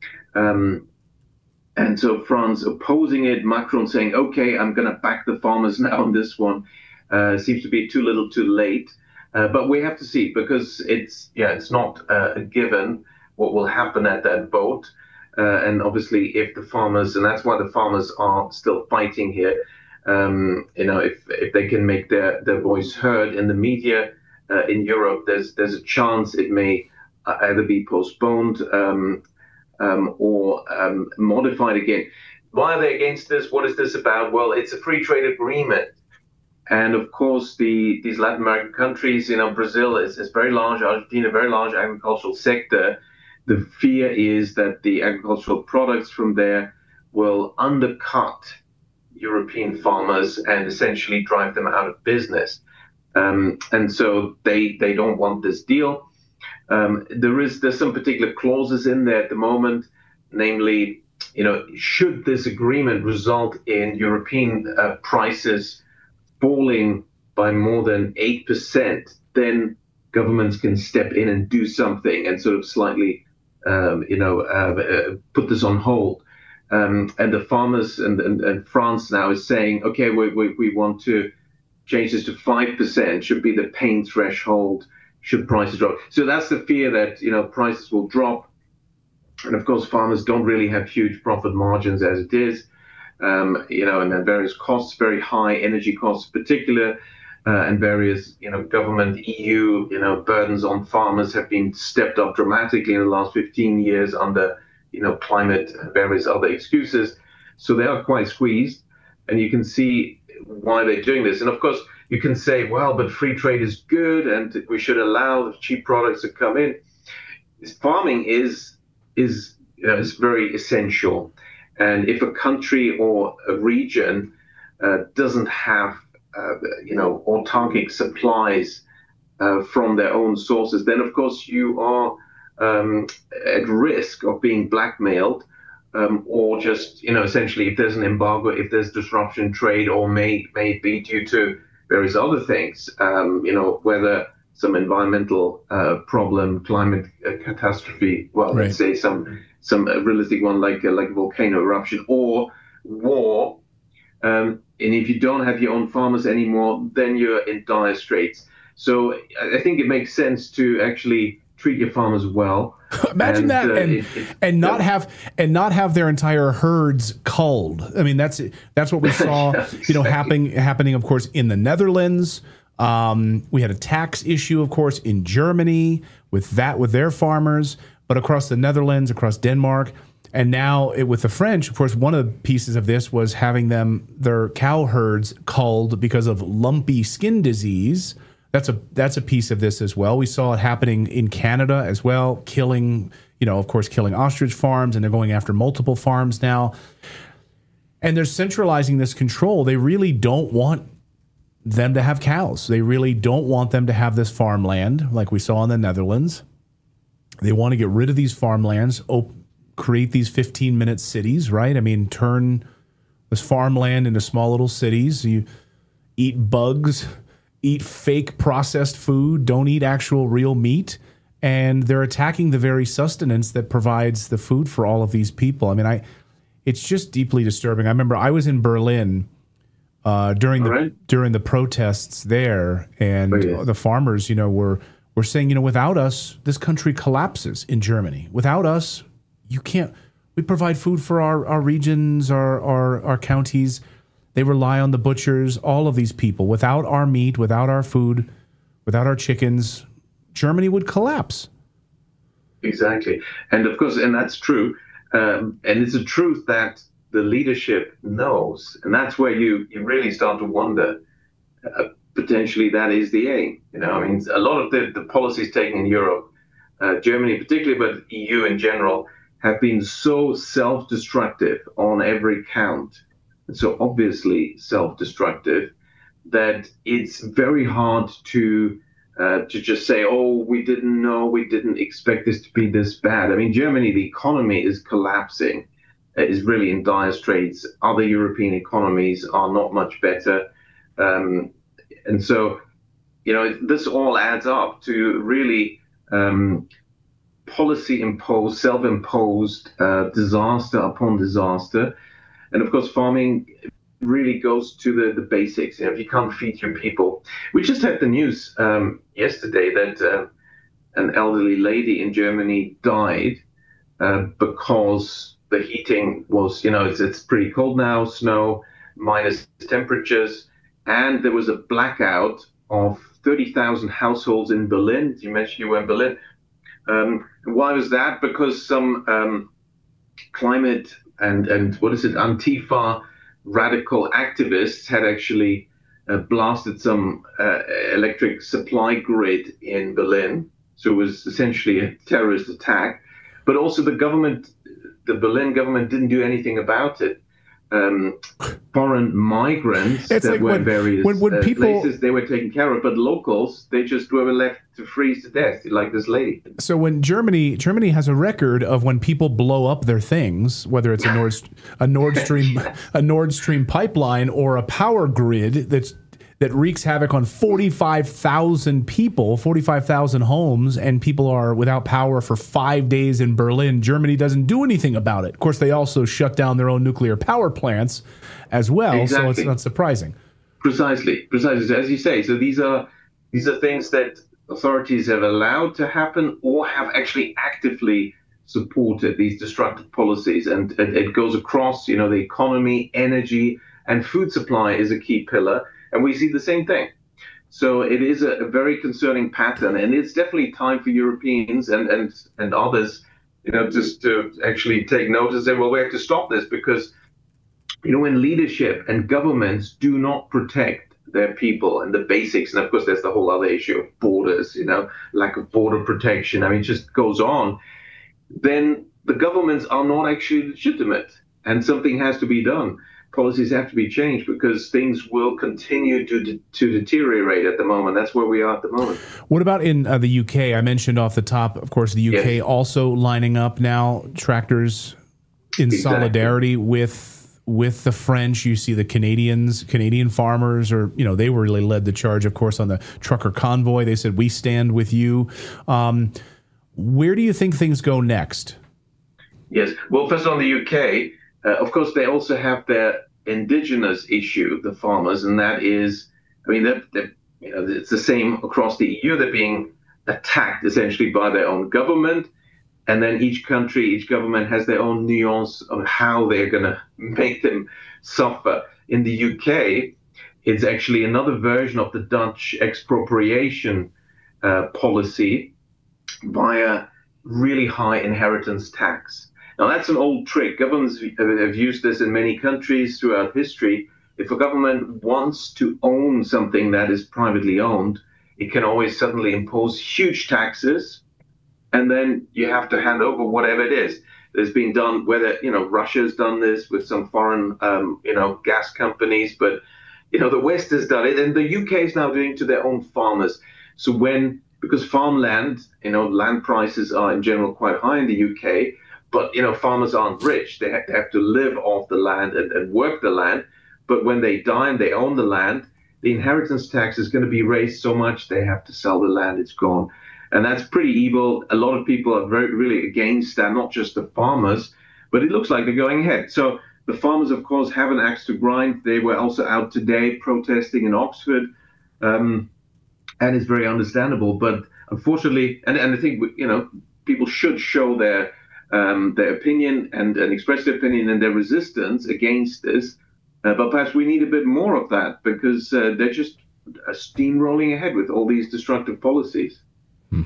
Um, and so France opposing it, Macron saying, okay, I'm going to back the farmers now on this one. Uh, seems to be too little too late. Uh, but we have to see, because it's, yeah, it's not uh, a given what will happen at that vote. Uh, and obviously if the farmers, and that's why the farmers are still fighting here, um, you know, if, if they can make their, their voice heard in the media, Uh, in Europe, there's there's a chance it may uh, either be postponed um, um, or um, modified again. Why are they against this? What is this about? Well, it's a free trade agreement, and of course, the these Latin American countries, you know, Brazil is, is very large, Argentina, very large agricultural sector. The fear is that the agricultural products from there will undercut European farmers and essentially drive them out of business. Um, and so they they don't want this deal. Um, there is there's some particular clauses in there at the moment, namely, you know, should this agreement result in European uh, prices falling by more than eight percent, then governments can step in and do something and sort of slightly, um, you know, uh, uh, put this on hold. Um, and the farmers and, and, and France now is saying, okay, we we, we want to change this to five percent, should be the pain threshold, should prices drop. So that's the fear that, you know, prices will drop. And of course, farmers don't really have huge profit margins as it is, um, you know, and then various costs, very high energy costs in particular, uh, and various, you know, government, E U, you know, burdens on farmers have been stepped up dramatically in the last fifteen years under, you know, climate and various other excuses. So they are quite squeezed, and you can see why they're doing this. And of course, you can say, well, but free trade is good and we should allow cheap products to come in. Farming is is you know, is very essential. And if a country or a region uh, doesn't have, uh, you know, autarkic supplies uh, from their own sources, then of course you are um, at risk of being blackmailed um, or just, you know, essentially if there's an embargo, if there's disruption in trade, or may, may it be due to various other things, um, you know, whether some environmental uh, problem, climate uh, catastrophe, well, Right. let's say some some uh, realistic one like uh, like a volcano eruption or war. Um, and if you don't have your own farmers anymore, then you're in dire straits. So I I think it makes sense to actually treat your farmers well. Imagine and, that, uh, and it- it- and not yeah. have and not have their entire herds culled. I mean, that's that's what we saw, Yeah, you know, exactly. happening happening, of course, in the Netherlands. Um, we had a tax issue, of course, in Germany with that with their farmers, but across the Netherlands, across Denmark, and now it, with the French, of course, one of the pieces of this was having them their cow herds culled because of lumpy skin disease. That's a that's a piece of this as well. We saw it happening in Canada as well, killing, you know, of course, killing ostrich farms, and they're going after multiple farms now. And they're centralizing this control. They really don't want them to have cows. They really don't want them to have this farmland like we saw in the Netherlands. They want to get rid of these farmlands, op- create these fifteen-minute cities, right? I mean, turn this farmland into small little cities. You eat bugs, eat fake processed food, don't eat actual real meat, and they're attacking the very sustenance that provides the food for all of these people. I mean, I it's just deeply disturbing. I remember I was in Berlin uh, during the Right. during the protests there, and Oh, yes. the farmers, you know, were were saying, you know, without us, this country collapses in Germany. Without us, you can't. We provide food for our, our regions, our, our our counties. They rely on the butchers, all of these people. Without our meat, without our food, without our chickens, Germany would collapse. Exactly. And of course, and that's true. Um, and it's a truth that the leadership knows. And that's where you, you really start to wonder, uh, potentially that is the aim. You know, I mean, a lot of the, the policies taken in Europe, uh, Germany particularly, but E U in general, have been so self-destructive on every count, and so obviously self-destructive, that it's very hard to uh, to just say, oh, we didn't know, we didn't expect this to be this bad. I mean, Germany, the economy is collapsing, uh, is really in dire straits. Other European economies are not much better. Um, and so, you know, this all adds up to really um, policy-imposed, self-imposed uh, disaster upon disaster. And of course, farming really goes to the, the basics. You know, if you can't feed your people. We just had the news um, yesterday that uh, an elderly lady in Germany died uh, because the heating was, you know, it's, it's pretty cold now, snow, minus temperatures, and there was a blackout of thirty thousand households in Berlin. You mentioned you were in Berlin. Um, why was that? Because some um, climate and, and what is it, Antifa radical activists had actually uh, blasted some uh, electric supply grid in Berlin. So it was essentially a terrorist attack. But also the government, the Berlin government didn't do anything about it. Um, foreign migrants It's that like were in when- various when- when uh, people- places, they were taken care of. But locals, they just were left to freeze to death, like this lady. So when Germany Germany has a record of when people blow up their things, whether it's a Nord a Nord Stream a Nord Stream pipeline or a power grid that's that wreaks havoc on forty-five thousand people, forty-five thousand homes, and people are without power for five days in Berlin. Germany doesn't do anything about it. Of course, they also shut down their own nuclear power plants as well, so it's Exactly. not surprising. Precisely, precisely. As you say, so these are these are things that authorities have allowed to happen or have actually actively supported these destructive policies, and it, it goes across, you know, the economy, energy, and food supply is a key pillar, and we see the same thing. So it is a, a very concerning pattern, and it's definitely time for Europeans and and and others, you know, just to actually take notice and say, well, we have to stop this, because you know, when leadership and governments do not protect their people and the basics, and of course there's the whole other issue of borders, you know, lack of border protection, I mean, it just goes on, then the governments are not actually legitimate, and something has to be done. Policies have to be changed, because things will continue to de- to deteriorate at the moment. That's where we are at the moment. What about in uh, the U K? I mentioned off the top, of course, the U K Yes. also lining up now tractors in Exactly. solidarity with with the French. You see the Canadians, Canadian farmers, or you know, they really led the charge, of course, on the trucker convoy. They said, "We stand with you." Um, where do you think things go next? Yes. Well, first on the U K, uh, of course, they also have their indigenous issue, the farmers, and that is, I mean, they're, they're, you know, it's the same across the E U. They're being attacked essentially by their own government. And then each country, each government has their own nuance of how they're going to make them suffer. In the U K, it's actually another version of the Dutch expropriation uh, policy via really high inheritance tax. Now, that's an old trick. Governments have used this in many countries throughout history. If a government wants to own something that is privately owned, it can always suddenly impose huge taxes, and then you have to hand over whatever it is. There's been done, whether, you know, Russia's done this with some foreign, um, you know, gas companies, but, you know, the West has done it, and the U K is now doing it to their own farmers. So when, because farmland, you know, land prices are in general quite high in the U K, but, you know, farmers aren't rich. They have, they have to live off the land and, and work the land. But when they die and they own the land, the inheritance tax is going to be raised so much they have to sell the land. It's gone. And that's pretty evil. A lot of people are very, really against that, not just the farmers, but it looks like they're going ahead. So the farmers, of course, have an axe to grind. They were also out today protesting in Oxford, um, and it's very understandable. But unfortunately, and, and I think, you know, people should show their um, their opinion and, and express their opinion and their resistance against this. Uh, but perhaps we need a bit more of that, because uh, they're just uh, steamrolling ahead with all these destructive policies. Hmm.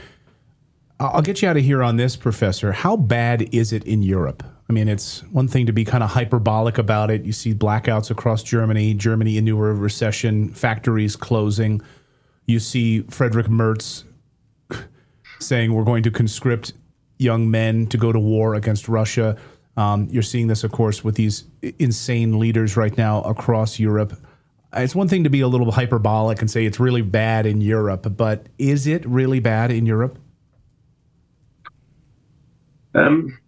I'll get you out of here on this, Professor. How bad is it in Europe? I mean, it's one thing to be kind of hyperbolic about it. You see blackouts across Germany, Germany into a recession, factories closing. You see Friedrich Merz saying we're going to conscript young men to go to war against Russia. Um, you're seeing this, of course, with these insane leaders right now across Europe. It's one thing to be a little hyperbolic and say it's really bad in Europe, but is it really bad in Europe? Um,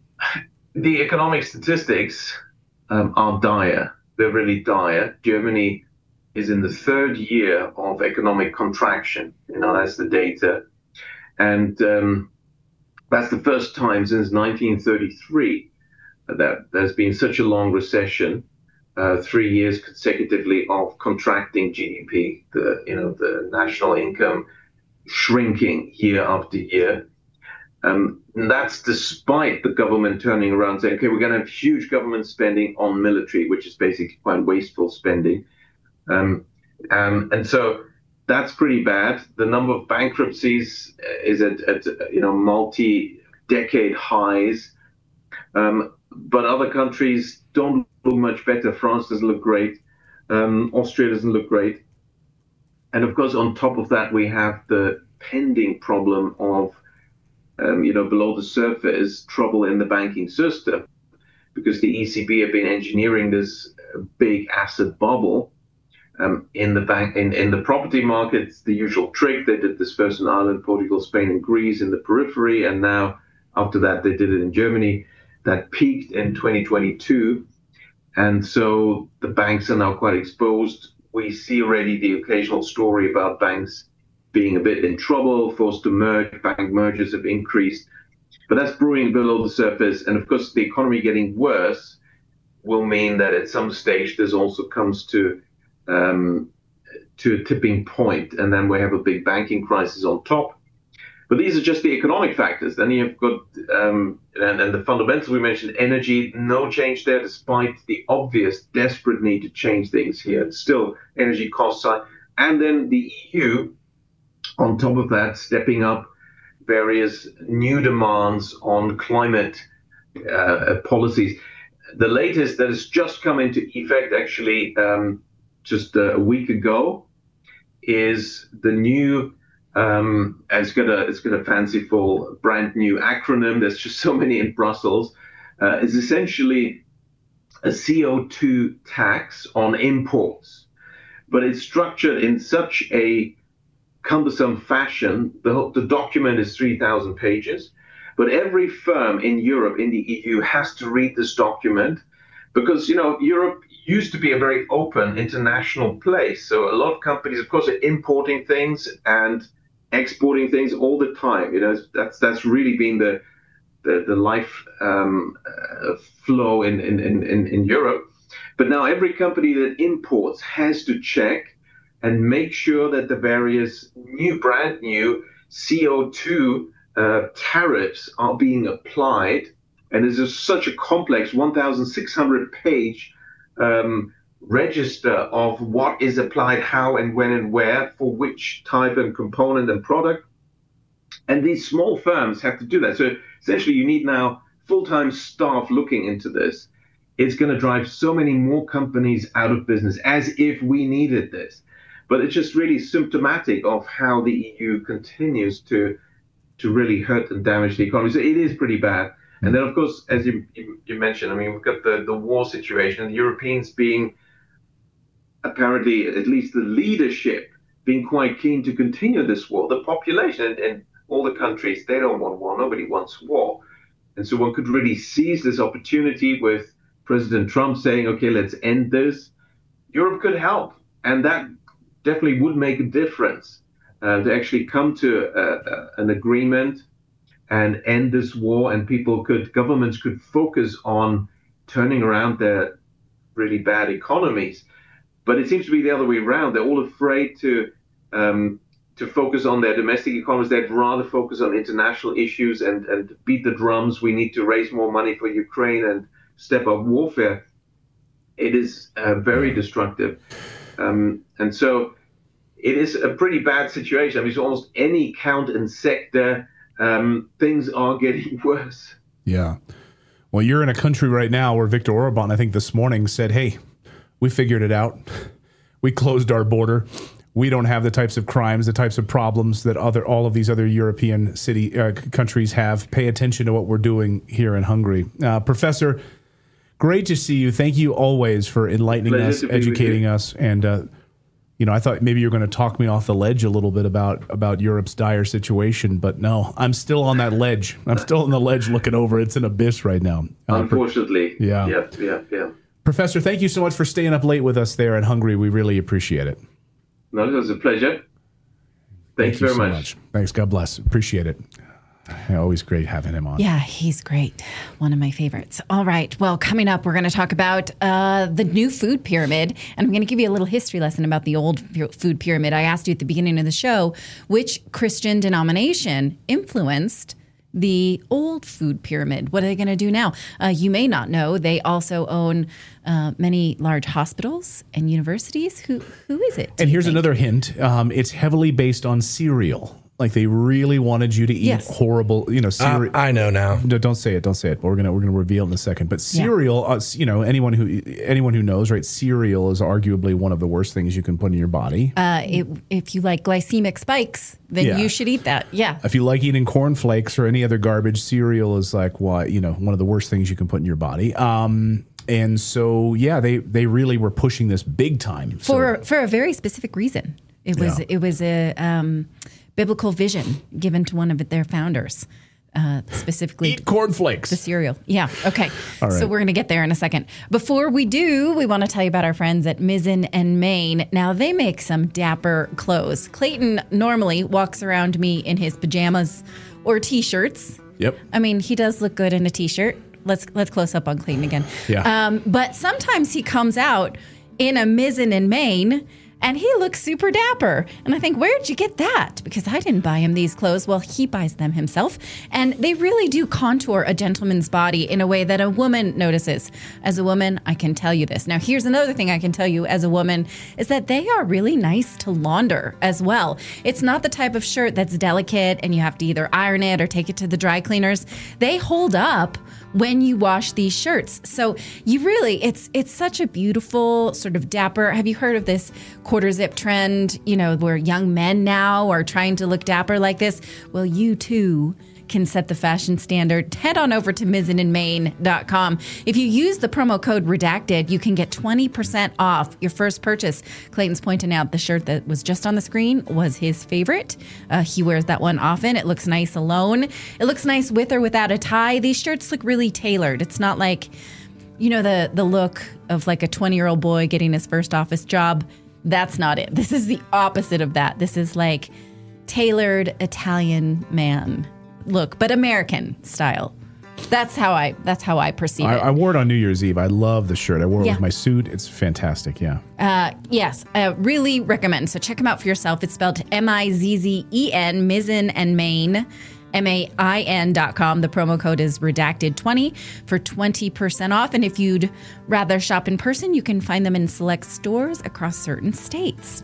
the economic statistics um, are dire. They're really dire. Germany is in the third year of economic contraction. You know, that's the data. And um, that's the first time since nineteen thirty-three that there's been such a long recession, uh, three years consecutively of contracting G D P, the, you know, the national income shrinking year after year. Um, and that's despite the government turning around and saying, okay, we're going to have huge government spending on military, which is basically quite wasteful spending. Um, um, and so that's pretty bad. The number of bankruptcies is at, at you know, multi-decade highs. Um, but other countries don't look much better. France doesn't look great. Um, Austria doesn't look great. And of course, on top of that, we have the pending problem of Um, you know, below the surface, trouble in the banking system, because the E C B have been engineering this big asset bubble um, in the bank, in, in the property markets. The usual trick. They did this first in Ireland, Portugal, Spain, and Greece in the periphery, and now after that they did it in Germany. That peaked in twenty twenty-two, and so the banks are now quite exposed. We see already the occasional story about banks being a bit in trouble, forced to merge. Bank mergers have increased, but that's brewing below the surface. And of course, the economy getting worse will mean that at some stage this also comes to um, to a tipping point, and then we have a big banking crisis on top. But these are just the economic factors. Then you've got um, and, and the fundamentals we mentioned, energy, no change there, despite the obvious desperate need to change things here. It's still energy costs high, and then the E U. On top of that, stepping up various new demands on climate uh, policies. The latest that has just come into effect, actually, um, just a week ago, is the new. Um, it's got a it's got a fanciful, brand new acronym. There's just so many in Brussels. Uh, it's essentially a C O two tax on imports, but it's structured in such a cumbersome fashion. The, the document is three thousand pages, But every firm in Europe, in the E U, has to read this document because, you know, Europe used to be a very open international place. So a lot of companies, of course, are importing things and exporting things all the time. You know, that's that's really been the the, the life um, uh, flow in, in, in, in Europe. But now every company that imports has to check and make sure that the various new, brand new C O two uh, tariffs are being applied. And this is such a complex one thousand six hundred page um, register of what is applied, how and when and where, for which type and component and product. And these small firms have to do that. So essentially you need now full-time staff looking into this. It's going to drive so many more companies out of business, as if we needed this. But it's just really symptomatic of how the E U continues to to really hurt and damage the economy. So it is pretty bad. And then, of course, as you, you, you mentioned, I mean, we've got the, the war situation, the Europeans being apparently, at least the leadership, being quite keen to continue this war. The population and, and all the countries, they don't want war. Nobody wants war. And so one could really seize this opportunity with President Trump saying, okay, let's end this. Europe could help. And that definitely would make a difference uh, to actually come to uh, uh, an agreement and end this war, and people could, governments could focus on turning around their really bad economies. But it seems to be the other way around. They're all afraid to um, to focus on their domestic economies. They'd rather focus on international issues and, and beat the drums. We need to raise more money for Ukraine and step up warfare. It is uh, very destructive. Um, and so it is a pretty bad situation. I mean, it's almost any count and sector, Um, things are getting worse. Yeah. Well, you're in a country right now where Viktor Orban, I think this morning, said, hey, we figured it out. We closed our border. We don't have the types of crimes, the types of problems that other all of these other European city uh, countries have. Pay attention to what we're doing here in Hungary. Uh, Professor, great to see you. Thank you always for enlightening us, educating us, and uh, you know, I thought maybe you were going to talk me off the ledge a little bit about, about Europe's dire situation, but no, I'm still on that ledge. I'm still on the ledge looking over. It's an abyss right now. Uh, Unfortunately. Per- yeah. Yeah, yeah, yeah. Professor, thank you so much for staying up late with us there in Hungary. We really appreciate it. No, it was a pleasure. Thank, thank you you very so much. much. Thanks. God bless. Appreciate it. Always great having him on. Yeah, he's great. One of my favorites. All right. Well, coming up, we're going to talk about uh, the new food pyramid. And I'm going to give you a little history lesson about the old food pyramid. I asked you at the beginning of the show, which Christian denomination influenced the old food pyramid? What are they going to do now? Uh, you may not know, they also own uh, many large hospitals and universities. Who Who is it? And here's another hint. Um, it's heavily based on cereal. Like they really wanted you to eat Yes. horrible, you know, cereal. Uh, I know now. No, don't say it. Don't say it. But we're gonna we're gonna reveal in a second. But cereal, uh, you know, anyone who anyone who knows, right? Cereal is arguably one of the worst things you can put in your body. Uh, it, if you like glycemic spikes, then Yeah. you should eat that. Yeah. If you like eating cornflakes or any other garbage, cereal is like what you know one of the worst things you can put in your body. Um, and so yeah, they they really were pushing this big time For so, for a very specific reason. It was Yeah. it was a um, biblical vision given to one of their founders, uh, specifically eat cornflakes. the cereal. Yeah. Okay. All right. So we're going to get there in a second. Before we do, we want to tell you about our friends at Mizzen and Main. Now they make some dapper clothes. Clayton normally walks around me in his pajamas or t-shirts. Yep. I mean, he does look good in a t-shirt. Let's let's close up on Clayton again. Yeah. Um, but sometimes he comes out in a Mizzen and Main, and he looks super dapper. And I think, where'd you get that? Because I didn't buy him these clothes. Well, he buys them himself. And they really do contour a gentleman's body in a way that a woman notices. As a woman, I can tell you this. Now, here's another thing I can tell you as a woman, is that they are really nice to launder as well. It's not the type of shirt that's delicate and you have to either iron it or take it to the dry cleaners. They hold up when you wash these shirts. So you really, it's it's such a beautiful sort of dapper. Have you heard of this quarter zip trend, you know, where young men now are trying to look dapper like this? Well, you too can set the fashion standard, head on over to mizzen and main dot com. If you use the promo code redacted, you can get twenty percent off your first purchase. Clayton's pointing out the shirt that was just on the screen was his favorite. Uh, he wears that one often. It looks nice alone. It looks nice with or without a tie. These shirts look really tailored. It's not like, you know, the, the look of like a twenty-year-old boy getting his first office job. That's not it. This is the opposite of that. This is like tailored Italian man look, but American style. That's how I that's how I perceive I, it. I wore it on New Year's Eve. I love the shirt. I wore it Yeah. with my suit. It's fantastic. Yeah. Uh, yes, I really recommend. So check them out for yourself. It's spelled M I Z Z E N, Mizzen and Main, M A I N dot com. The promo code is redacted twenty for twenty percent off. And if you'd rather shop in person, you can find them in select stores across certain states.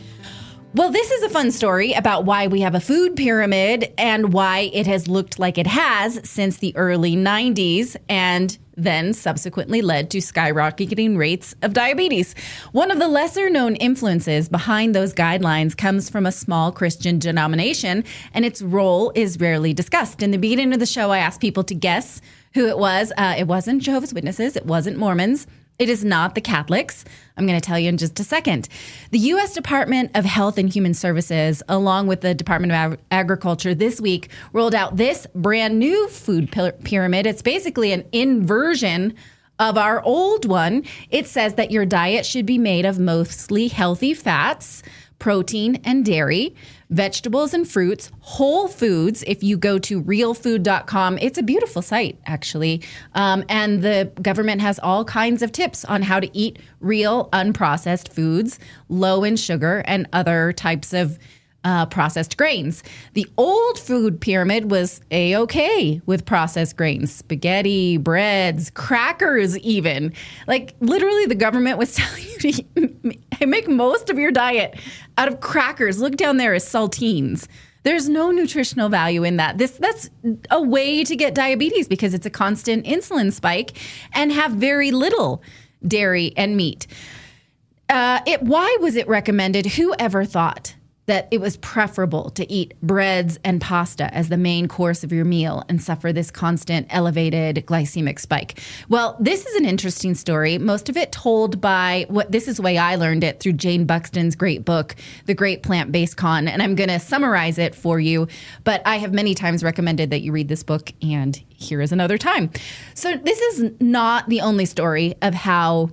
Well, this is a fun story about why we have a food pyramid and why it has looked like it has since the early nineties and then subsequently led to skyrocketing rates of diabetes. One of the lesser known influences behind those guidelines comes from a small Christian denomination, and its role is rarely discussed. In the beginning of the show, I asked people to guess who it was. Uh, it wasn't Jehovah's Witnesses. It wasn't Mormons. It is not the Catholics. I'm going to tell you in just a second. The U S Department of Health and Human Services, along with the Department of Ag- Agriculture this week, rolled out this brand new food py- pyramid. It's basically an inversion of our old one. It says that your diet should be made of mostly healthy fats, protein and dairy, vegetables and fruits, whole foods. If you go to real food dot com, it's a beautiful site, actually. Um, and the government has all kinds of tips on how to eat real, unprocessed foods, low in sugar and other types of uh, processed grains. The old food pyramid was A-okay with processed grains, spaghetti, breads, crackers even. Like literally the government was telling you to make most of your diet out of crackers. Look down there as saltines. There's no nutritional value in that. This that's a way to get diabetes because it's a constant insulin spike and have very little dairy and meat. Uh, it why was it recommended? Who ever thought that it was preferable to eat breads and pasta as the main course of your meal and suffer this constant elevated glycemic spike? Well, this is an interesting story. Most of it told by what this is the way I learned it through Jane Buxton's great book, The Great Plant-Based Con. And I'm going to summarize it for you. But I have many times recommended that you read this book, and here is another time. So this is not the only story of how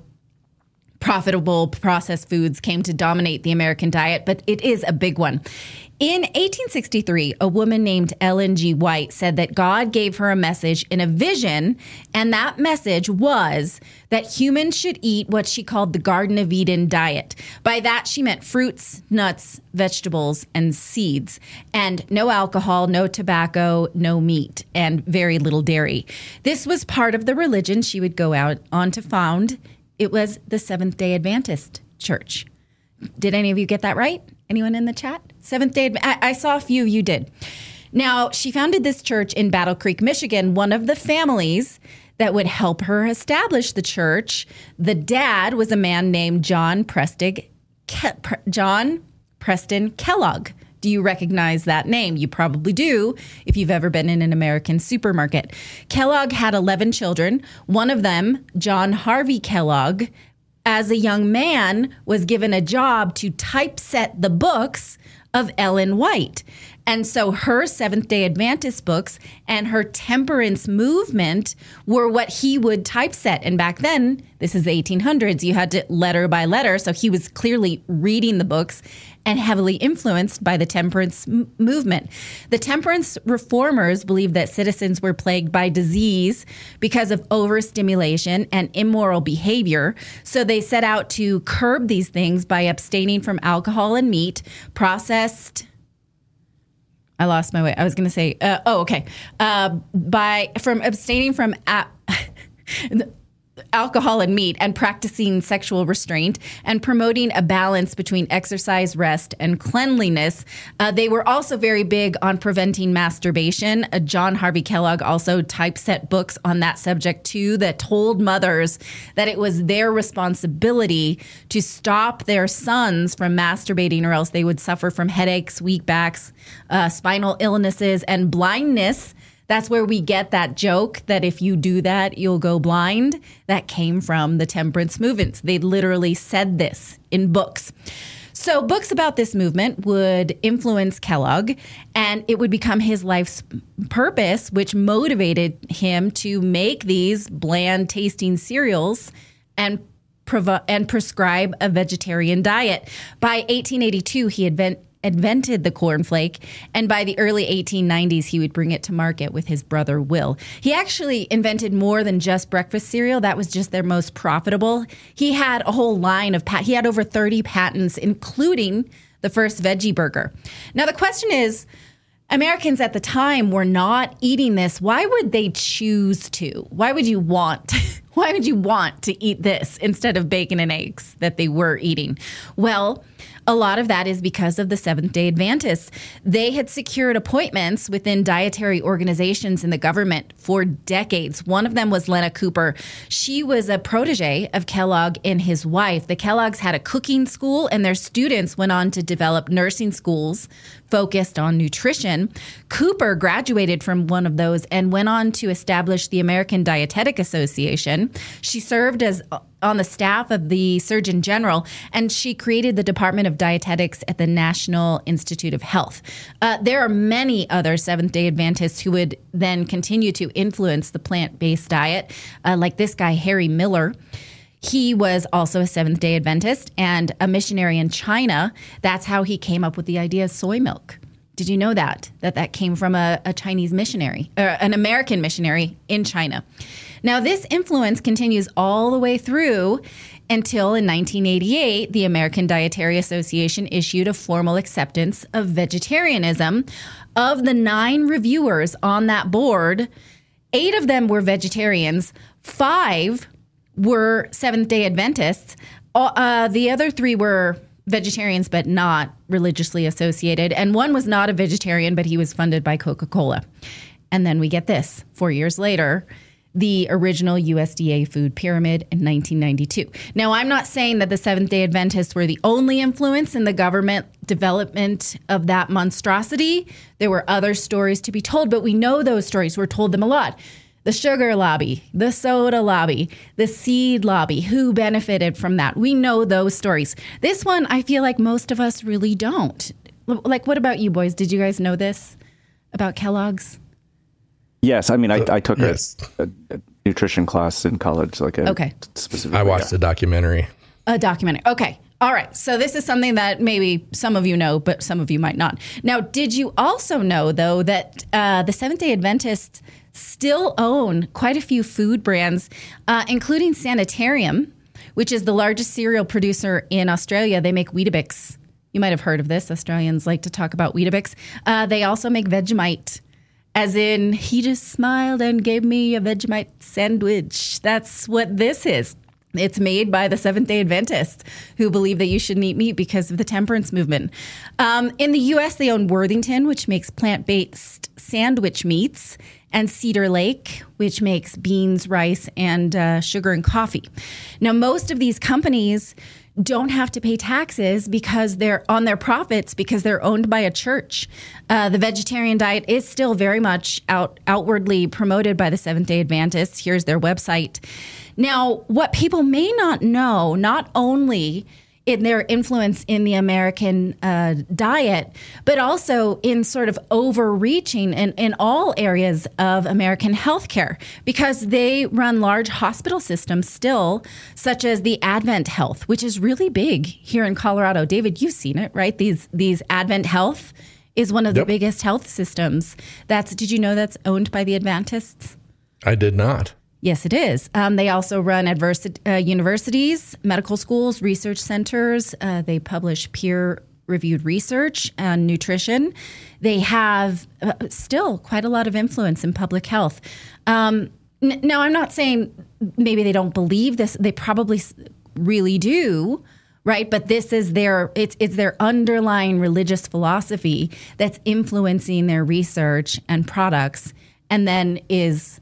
profitable processed foods came to dominate the American diet, but it is a big one. In eighteen sixty-three, a woman named Ellen G. White said that God gave her a message in a vision, and that message was that humans should eat what she called the Garden of Eden diet. By that, she meant fruits, nuts, vegetables, and seeds, and no alcohol, no tobacco, no meat, and very little dairy. This was part of the religion she would go out on to found. It was the Seventh-day Adventist Church. Did any of you get that right? Anyone in the chat? Seventh-day Adventist. I, I saw a few. You did. Now, she founded this church in Battle Creek, Michigan. One of the families that would help her establish the church, the dad was a man named John Prestig, Ke- Pre- John Preston Kellogg. Do you recognize that name? You probably do if you've ever been in an American supermarket. Kellogg had eleven children. One of them, John Harvey Kellogg, as a young man, was given a job to typeset the books of Ellen White. And so her Seventh-day Adventist books and her temperance movement were what he would typeset. And back then, this is the eighteen hundreds, you had to letter by letter. So he was clearly reading the books and heavily influenced by the temperance m- movement. The temperance reformers believed that citizens were plagued by disease because of overstimulation and immoral behavior. So they set out to curb these things by abstaining from alcohol and meat, processed... I lost my way. I was going to say, uh, oh, okay. Uh, by from abstaining from a- alcohol and meat and practicing sexual restraint and promoting a balance between exercise, rest, and cleanliness. Uh, they were also very big on preventing masturbation. Uh, John Harvey Kellogg also typeset books on that subject too that told mothers that it was their responsibility to stop their sons from masturbating or else they would suffer from headaches, weak backs, uh, spinal illnesses, and blindness That's where we get that joke that if you do that, you'll go blind. That came from the temperance movements. They literally said this in books. So books about this movement would influence Kellogg, and it would become his life's purpose, which motivated him to make these bland-tasting cereals and provo- and prescribe a vegetarian diet. By eighteen eighty-two, he invent- invented the cornflake, and by the early eighteen nineties, he would bring it to market with his brother Will. He actually invented more than just breakfast cereal. That was just their most profitable. He had a whole line of pat- he had over thirty patents, including the first veggie burger. Now the question is, Americans at the time were not eating this. Why would they choose to? Why would you want why would you want to eat this instead of bacon and eggs that they were eating? Well, a lot of that is because of the Seventh-day Adventists. They had secured appointments within dietary organizations in the government for decades. One of them was Lena Cooper. She was a protege of Kellogg and his wife. The Kellogg's had a cooking school, and their students went on to develop nursing schools focused on nutrition. Cooper graduated from one of those and went on to establish the American Dietetic Association. She served as on the staff of the Surgeon General, and she created the Department of Dietetics at the National Institute of Health. Uh, there are many other Seventh-day Adventists who would then continue to influence the plant-based diet, uh, like this guy, Harry Miller. He was also a Seventh-day Adventist and a missionary in China. That's how he came up with the idea of soy milk. Did you know that? That that came from a, a Chinese missionary, or an American missionary in China. Now, this influence continues all the way through until in nineteen eighty-eight, the American Dietary Association issued a formal acceptance of vegetarianism. Of the nine reviewers on that board, eight of them were vegetarians, five were Seventh-day Adventists. Uh, the other three were vegetarians, but not religiously associated. And one was not a vegetarian, but he was funded by Coca-Cola. And then we get this, four years later, the original U S D A food pyramid in nineteen ninety-two. Now, I'm not saying that the Seventh-day Adventists were the only influence in the government development of that monstrosity. There were other stories to be told, but we know those stories. We're told them a lot. The sugar lobby, the soda lobby, the seed lobby, who benefited from that? We know those stories. This one, I feel like most of us really don't. Like, what about you boys? Did you guys know this about Kellogg's? Yes, I mean, I, I took yes. a, a, a nutrition class in college, like a okay. specific. I watched yeah. a documentary. A documentary. Okay. All right. So this is something that maybe some of you know, but some of you might not. Now, did you also know, though, that uh, the Seventh-day Adventists still own quite a few food brands, uh, including Sanitarium, which is the largest cereal producer in Australia. They make Weetabix. You might have heard of this. Australians like to talk about Weetabix. Uh, they also make Vegemite, as in he just smiled and gave me a Vegemite sandwich. That's what this is. It's made by the Seventh-day Adventists who believe that you shouldn't eat meat because of the temperance movement. Um, in the U S, they own Worthington, which makes plant-based sandwich meats, and Cedar Lake, which makes beans, rice, and uh, sugar and coffee. Now, most of these companies don't have to pay taxes because they're on their profits because they're owned by a church. Uh, the vegetarian diet is still very much out outwardly promoted by the Seventh-day Adventists. Here's their website. Now, what people may not know, not only in their influence in the American uh, diet, but also in sort of overreaching in, in all areas of American healthcare, because they run large hospital systems still, such as the Advent Health, which is really big here in Colorado. David, you've seen it, right? These these Advent Health is one of the Yep. biggest health systems. That's did you know that's owned by the Adventists? I did not. Yes, it is. Um, they also run adversi- uh, universities, medical schools, research centers. Uh, they publish peer-reviewed research on nutrition. They have uh, still quite a lot of influence in public health. Um, n- now, I'm not saying maybe they don't believe this. They probably s- really do, right? But this is their it's it's their underlying religious philosophy that's influencing their research and products, and then is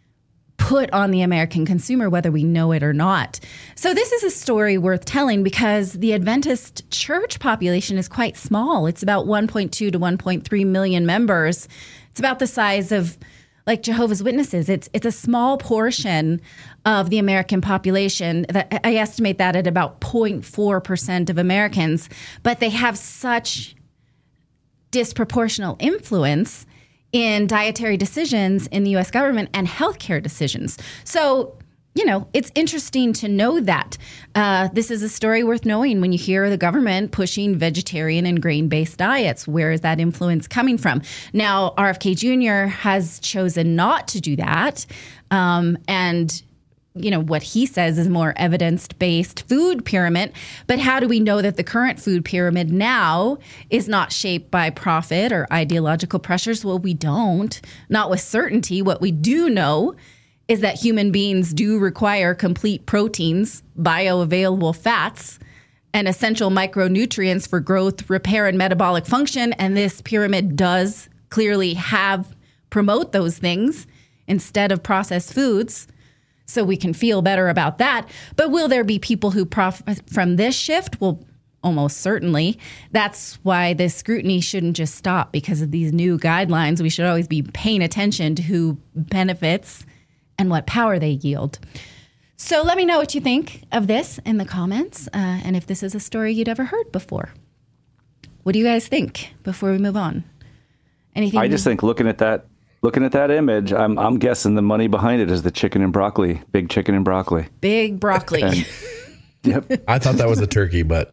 put on the American consumer, whether we know it or not. So this is a story worth telling because the Adventist church population is quite small. It's about one point two to one point three million members. It's about the size of like Jehovah's Witnesses. It's it's a small portion of the American population. That I estimate that at about zero point four percent of Americans, but they have such disproportional influence in dietary decisions in the U S government and healthcare decisions. So, you know, it's interesting to know that. Uh, this is a story worth knowing when you hear the government pushing vegetarian and grain-based diets. Where is that influence coming from? Now, R F K Junior has chosen not to do that. Um, and, you know, what he says is more evidence-based food pyramid. But how do we know that the current food pyramid now is not shaped by profit or ideological pressures? Well, we don't. Not with certainty. What we do know is that human beings do require complete proteins, bioavailable fats, and essential micronutrients for growth, repair, and metabolic function. And this pyramid does clearly have promote those things instead of processed foods. So we can feel better about that. But will there be people who profit from this shift? Well, almost certainly. That's why this scrutiny shouldn't just stop because of these new guidelines. We should always be paying attention to who benefits and what power they yield. So let me know what you think of this in the comments, uh, and if this is a story you'd ever heard before. What do you guys think before we move on? Anything? I just think looking at that, looking at that image, I'm I'm guessing the money behind it is the chicken and broccoli, big chicken and broccoli, big broccoli. And, yep. I thought that was a turkey, but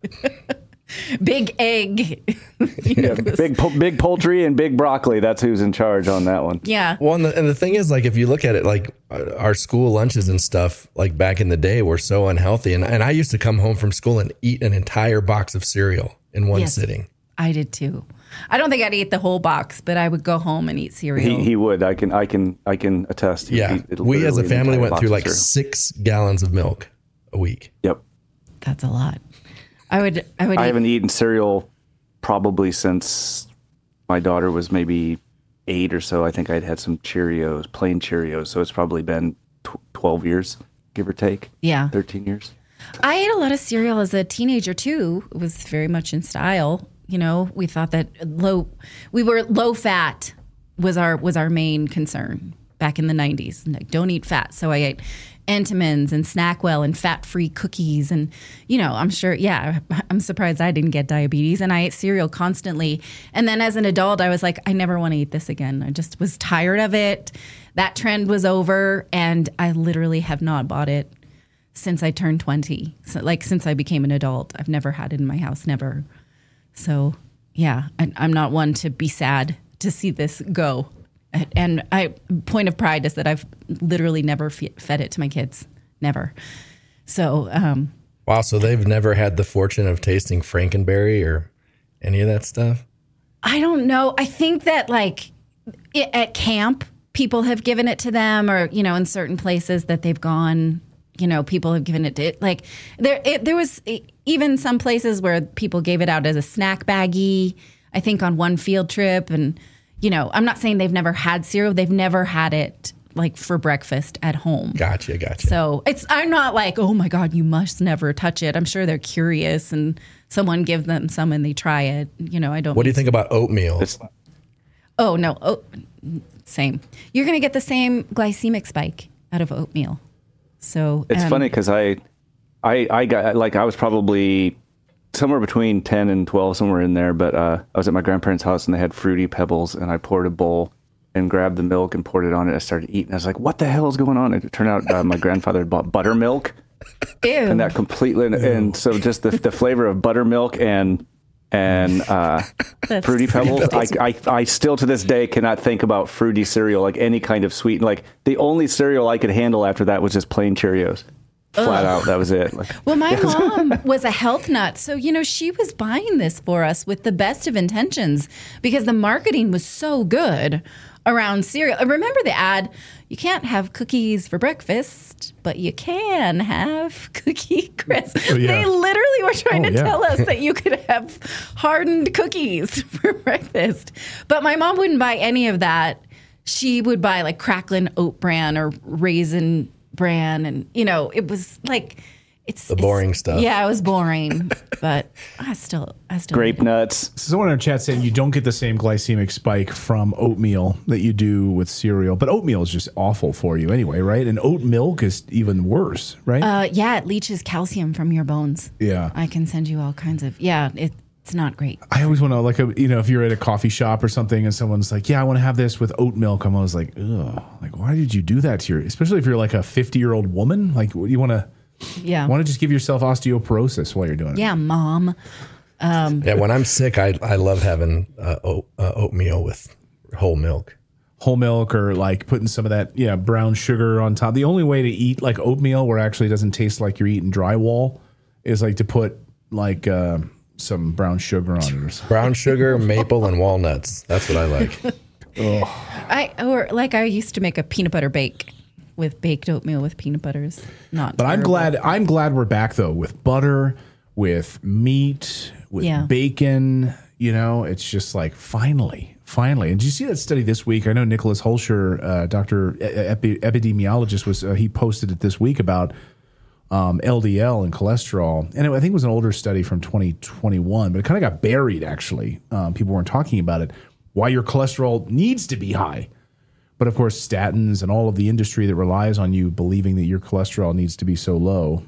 big egg. Yeah, big big poultry and big broccoli. That's who's in charge on that one. Yeah. Well, and the, and the thing is, like, if you look at it, like our school lunches and stuff, like back in the day, were so unhealthy. And and I used to come home from school and eat an entire box of cereal in one Yes, sitting. I did too. I don't think I'd eat the whole box, but I would go home and eat cereal. He, he would. I can I can I can attest. He'd Yeah, eat we as a literally an family entire went box through of like cereal. six gallons of milk a week. Yep. That's a lot. I would. I would. I eat, haven't eaten cereal probably since my daughter was maybe eight or so. I think I'd had some Cheerios, plain Cheerios. So it's probably been tw- twelve years, give or take. Yeah. thirteen years. I ate a lot of cereal as a teenager too. It was very much in style. You know, we thought that low, we were low fat was our was our main concern back in the nineties. Like, don't eat fat. So I ate Entenmann's and Snackwell and fat-free cookies. And, you know, I'm sure, yeah, I'm surprised I didn't get diabetes. And I ate cereal constantly. And then as an adult, I was like, I never want to eat this again. I just was tired of it. That trend was over. And I literally have not bought it since I turned twenty. So, like, since I became an adult. I've never had it in my house, never. So, yeah, I, I'm not one to be sad to see this go. And I point of pride is that I've literally never fe- fed it to my kids, never. So, um, wow. So they've never had the fortune of tasting Frankenberry or any of that stuff. I don't know. I think that like it, at camp, people have given it to them, or you know, in certain places that they've gone, you know, people have given it to it. Like there, it, there was even some places where people gave it out as a snack baggie. I think on one field trip and. You know, I'm not saying they've never had cereal. They've never had it like for breakfast at home. Gotcha, gotcha. So it's I'm not like, oh my God, you must never touch it. I'm sure they're curious and someone gives them some and they try it. You know, I don't. What do you think about oatmeal? It's, oh no, oh, same. You're gonna get the same glycemic spike out of oatmeal. So it's um, funny because I, I, I got like I was probably somewhere between ten and twelve, somewhere in there. But uh, I was at my grandparents' house and they had Fruity Pebbles, and I poured a bowl and grabbed the milk and poured it on it. I started eating. I was like, "What the hell is going on?" And it turned out uh, my grandfather had bought buttermilk, Ew. and that completely, and, and so just the the flavor of buttermilk and and uh, Fruity Pebbles. I, I I still to this day cannot think about fruity cereal, like any kind of sweet. Like the only cereal I could handle after that was just plain Cheerios. Flat out, that was it. Like, well, my mom was a health nut. So, you know, she was buying this for us with the best of intentions because the marketing was so good around cereal. Remember the ad, you can't have cookies for breakfast, but you can have Cookie Crisp. Oh, yeah. They literally were trying oh, to yeah. tell us that you could have hardened cookies for breakfast. But my mom wouldn't buy any of that. She would buy like Cracklin Oat Bran or Raisin Bran, and you know, it was like It's the boring it's, stuff. Yeah, it was boring, but I still, I still grape nuts. Someone in our chat saying you don't get the same glycemic spike from oatmeal that you do with cereal, but oatmeal is just awful for you anyway, right? And oat milk is even worse, right? Uh, yeah, it leaches calcium from your bones. Yeah, I can send you all kinds of. Yeah, it, it's not great. I always want to like a, you know, if you're at a coffee shop or something and someone's like, yeah, I want to have this with oat milk. I'm always like, ugh, like why did you do that to your? Especially if you're like a fifty year old woman, like you want to. Yeah. Want to just give yourself osteoporosis while you're doing it. Yeah, mom. Um, yeah, when I'm sick, I I love having uh, oat, uh, oatmeal with whole milk. Whole milk or like putting some of that, yeah, brown sugar on top. The only way to eat like oatmeal where it actually doesn't taste like you're eating drywall is like to put like uh, some brown sugar on it or something. Brown sugar, maple, and walnuts. That's what I like. I or like I used to make a peanut butter bake. With baked oatmeal with peanut butters, not. But terrible. I'm glad. I'm glad we're back though with butter, with meat, with Yeah. bacon. You know, it's just like finally, finally. And did you see that study this week? I know Nicholas Holscher, uh, Doctor Epi- epidemiologist, was uh, he posted it this week about um, L D L and cholesterol, and it, I think it was an older study from twenty twenty-one, but it kind of got buried. Actually, um, people weren't talking about it. Why your cholesterol needs to be high. But of course, statins and all of the industry that relies on you believing that your cholesterol needs to be so low.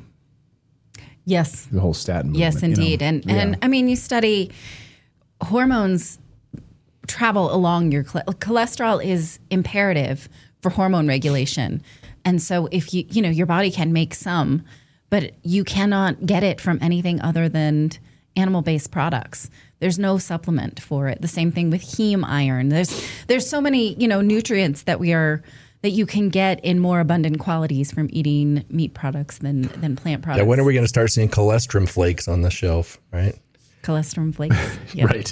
Yes. The whole statin movement. Yes, indeed. You know? And yeah. and I mean, you study hormones travel along your cl- cholesterol is imperative for hormone regulation. And so if you, you know, your body can make some, but you cannot get it from anything other than animal-based products. There's no supplement for it. The same thing with heme iron. There's there's so many, you know, nutrients that we are that you can get in more abundant qualities from eating meat products than than plant products. Yeah, when are we going to start seeing cholesterol flakes on the shelf, right? Cholesterol flakes. Yeah. Right.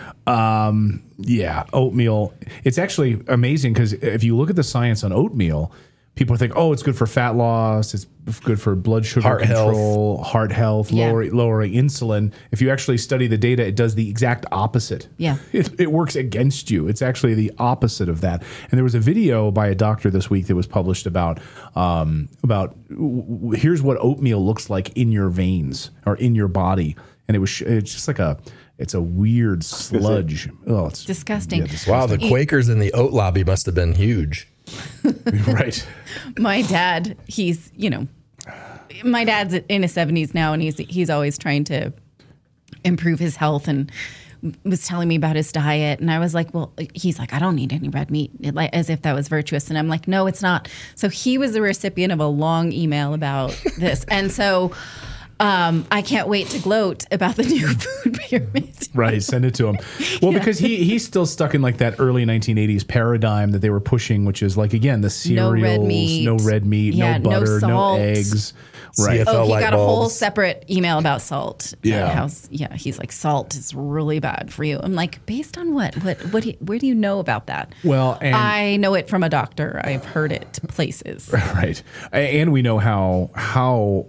Um, yeah, oatmeal. It's actually amazing because if you look at the science on oatmeal, people think, oh, it's good for fat loss. It's good for blood sugar Heart control, health. heart health, Yeah. lowering, lowering insulin. If you actually study the data, it does the exact opposite. Yeah. It, it works against you. It's actually the opposite of that. And there was a video by a doctor this week that was published about um, about w- w- here's what oatmeal looks like in your veins or in your body, and it was it's just like a it's a weird sludge. Oh, it's Disgusting. yeah, disgusting. Wow, the Quakers in the oat lobby must have been huge. Right. My dad, he's, you know, my dad's in his seventies now, and he's he's always trying to improve his health and was telling me about his diet. And I was like, well, he's like, I don't need any red meat, it, like, as if that was virtuous. And I'm like, no, it's not. So he was the recipient of a long email about this. And so um, I can't wait to gloat about the new food pyramid. Right, send it to him. Well, Yeah. because he he's still stuck in like that early nineteen eighties paradigm that they were pushing, which is like again the No cereals, red meat. no red meat, Yeah, no no butter, no, salt. eggs. Right. C F L Oh, he light got a whole bulbs. separate email about salt. Yeah. Uh, how, yeah. He's like, salt is really bad for you. I'm like, based on what? What? What? Do you, where do you know about that? Well, and I know it from a doctor. I've heard it places. right, and we know how how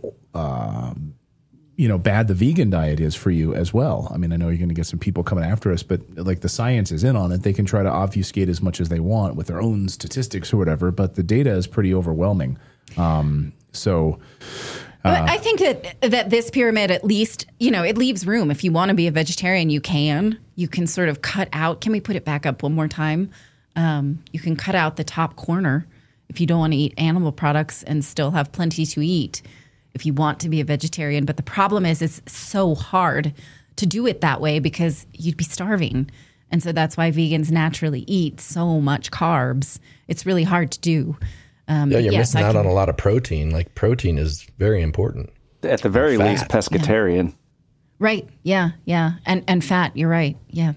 um, you know bad the vegan diet is for you as well. I mean, I know you're going to get some people coming after us, but like the science is in on it. They can try to obfuscate as much as they want with their own statistics or whatever, but the data is pretty overwhelming. Um, so. But I think that that this pyramid, at least, you know, it leaves room. If you want to be a vegetarian, you can. You can sort of cut out. Can we put it back up one more time? Um, you can cut out the top corner if you don't want to eat animal products and still have plenty to eat. If you want to be a vegetarian, but the problem is, it's so hard to do it that way because you'd be starving, and so that's why vegans naturally eat so much carbs. It's really hard to do. Um, Yeah, you're yes, missing I out can- on a lot of protein. Like protein is very important. At the very Fat. least, pescatarian. Right. Yeah. Yeah. And and fat. You're right. Yeah.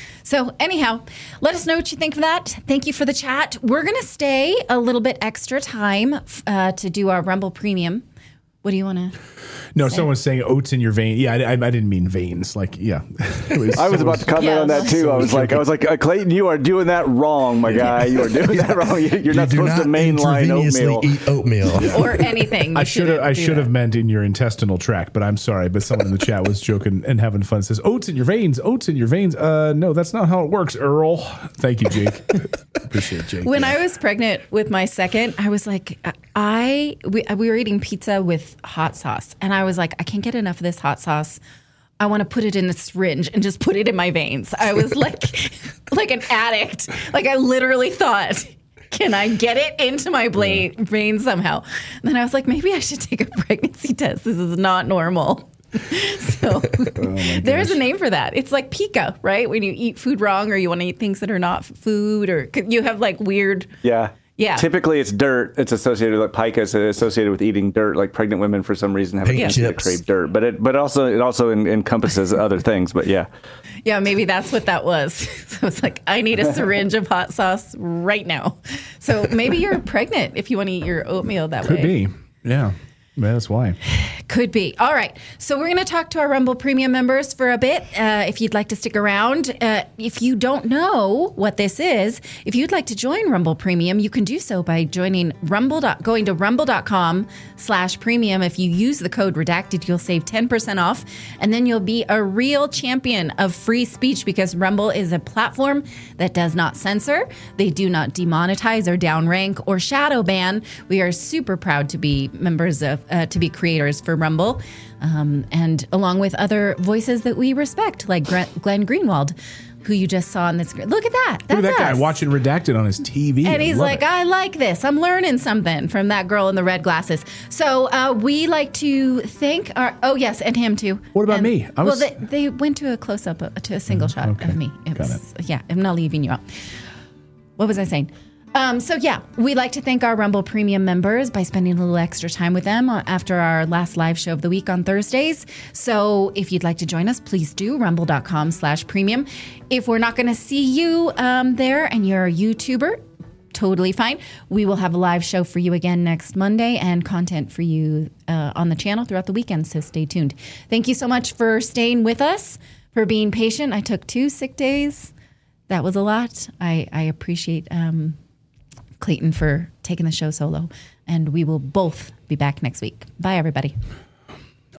So anyhow, let us know what you think of that. Thank you for the chat. We're going to stay a little bit extra time uh, to do our Rumble Premium. What do you want to? No, someone's saying oats in your vein. Yeah, I, I, I didn't mean veins. Like, yeah. It was- I was about to comment Yeah. on that too. I was like, I was like, uh, Clayton, you are doing that wrong, my guy. You are doing that wrong. You- You're not do supposed not to mainline intravenously oatmeal. eat oatmeal. Or anything. I You should have shouldn't I do should have that. meant in your intestinal tract, but I'm sorry. But someone in the chat was joking and having fun. Says oats in your veins, oats in your veins. Uh, no, that's not how it works, Earl. Thank you, Jake. Appreciate it, Jake. When Yeah. I was pregnant with my second, I was like, I we, we were eating pizza with with hot sauce. And I was like, I can't get enough of this hot sauce. I want to put it in a syringe and just put it in my veins. I was like, like an addict. Like I literally thought, can I get it into my bla- veins somehow? And then I was like, maybe I should take a pregnancy test. This is not normal. So oh there's a name for that. It's like pica, right? When you eat food wrong or you want to eat things that are not food, or you have like weird. Yeah. Yeah. Typically, it's dirt. It's associated with pica. It's associated with eating dirt. Like pregnant women, for some reason, have a tendency to crave dirt. But it, but also, it also en- encompasses other things. But yeah. Yeah, maybe that's what that was. So it's like, I need a syringe of hot sauce right now. So maybe you're pregnant if you want to eat your oatmeal that Could way. Could be. Yeah. That's why. Could be. All right. So we're going to talk to our Rumble Premium members for a bit. Uh, if you'd like to stick around, uh, if you don't know what this is, if you'd like to join Rumble Premium, you can do so by joining Rumble. Going to rumble.com slash premium. If you use the code redacted, you'll save ten percent off. And then you'll be a real champion of free speech, because Rumble is a platform that does not censor. They do not demonetize or downrank or shadow ban. We are super proud to be members of Uh, to be creators for Rumble, um, and along with other voices that we respect, like Glenn Greenwald, who you just saw on this. Look at that. That's Look at that us. guy watching Redacted on his T V. And he's Love like, it. I like this. I'm learning something from that girl in the red glasses. So uh, we like to thank our, oh yes, and him too. What about and, me? I was, well, they, they went to a close up, uh, to a single shot okay. of me. It Got was, yeah, I'm not leaving you out. What was I saying? Um, so yeah, we like to thank our Rumble Premium members by spending a little extra time with them after our last live show of the week on Thursdays. So if you'd like to join us, please do rumble.com slash premium. If we're not going to see you um, there and you're a YouTuber, totally fine. We will have a live show for you again next Monday and content for you uh, on the channel throughout the weekend. So stay tuned. Thank you so much for staying with us, for being patient. I took two sick days. That was a lot. I, I appreciate um, Clayton for taking the show solo, and we will both be back next week. Bye, everybody.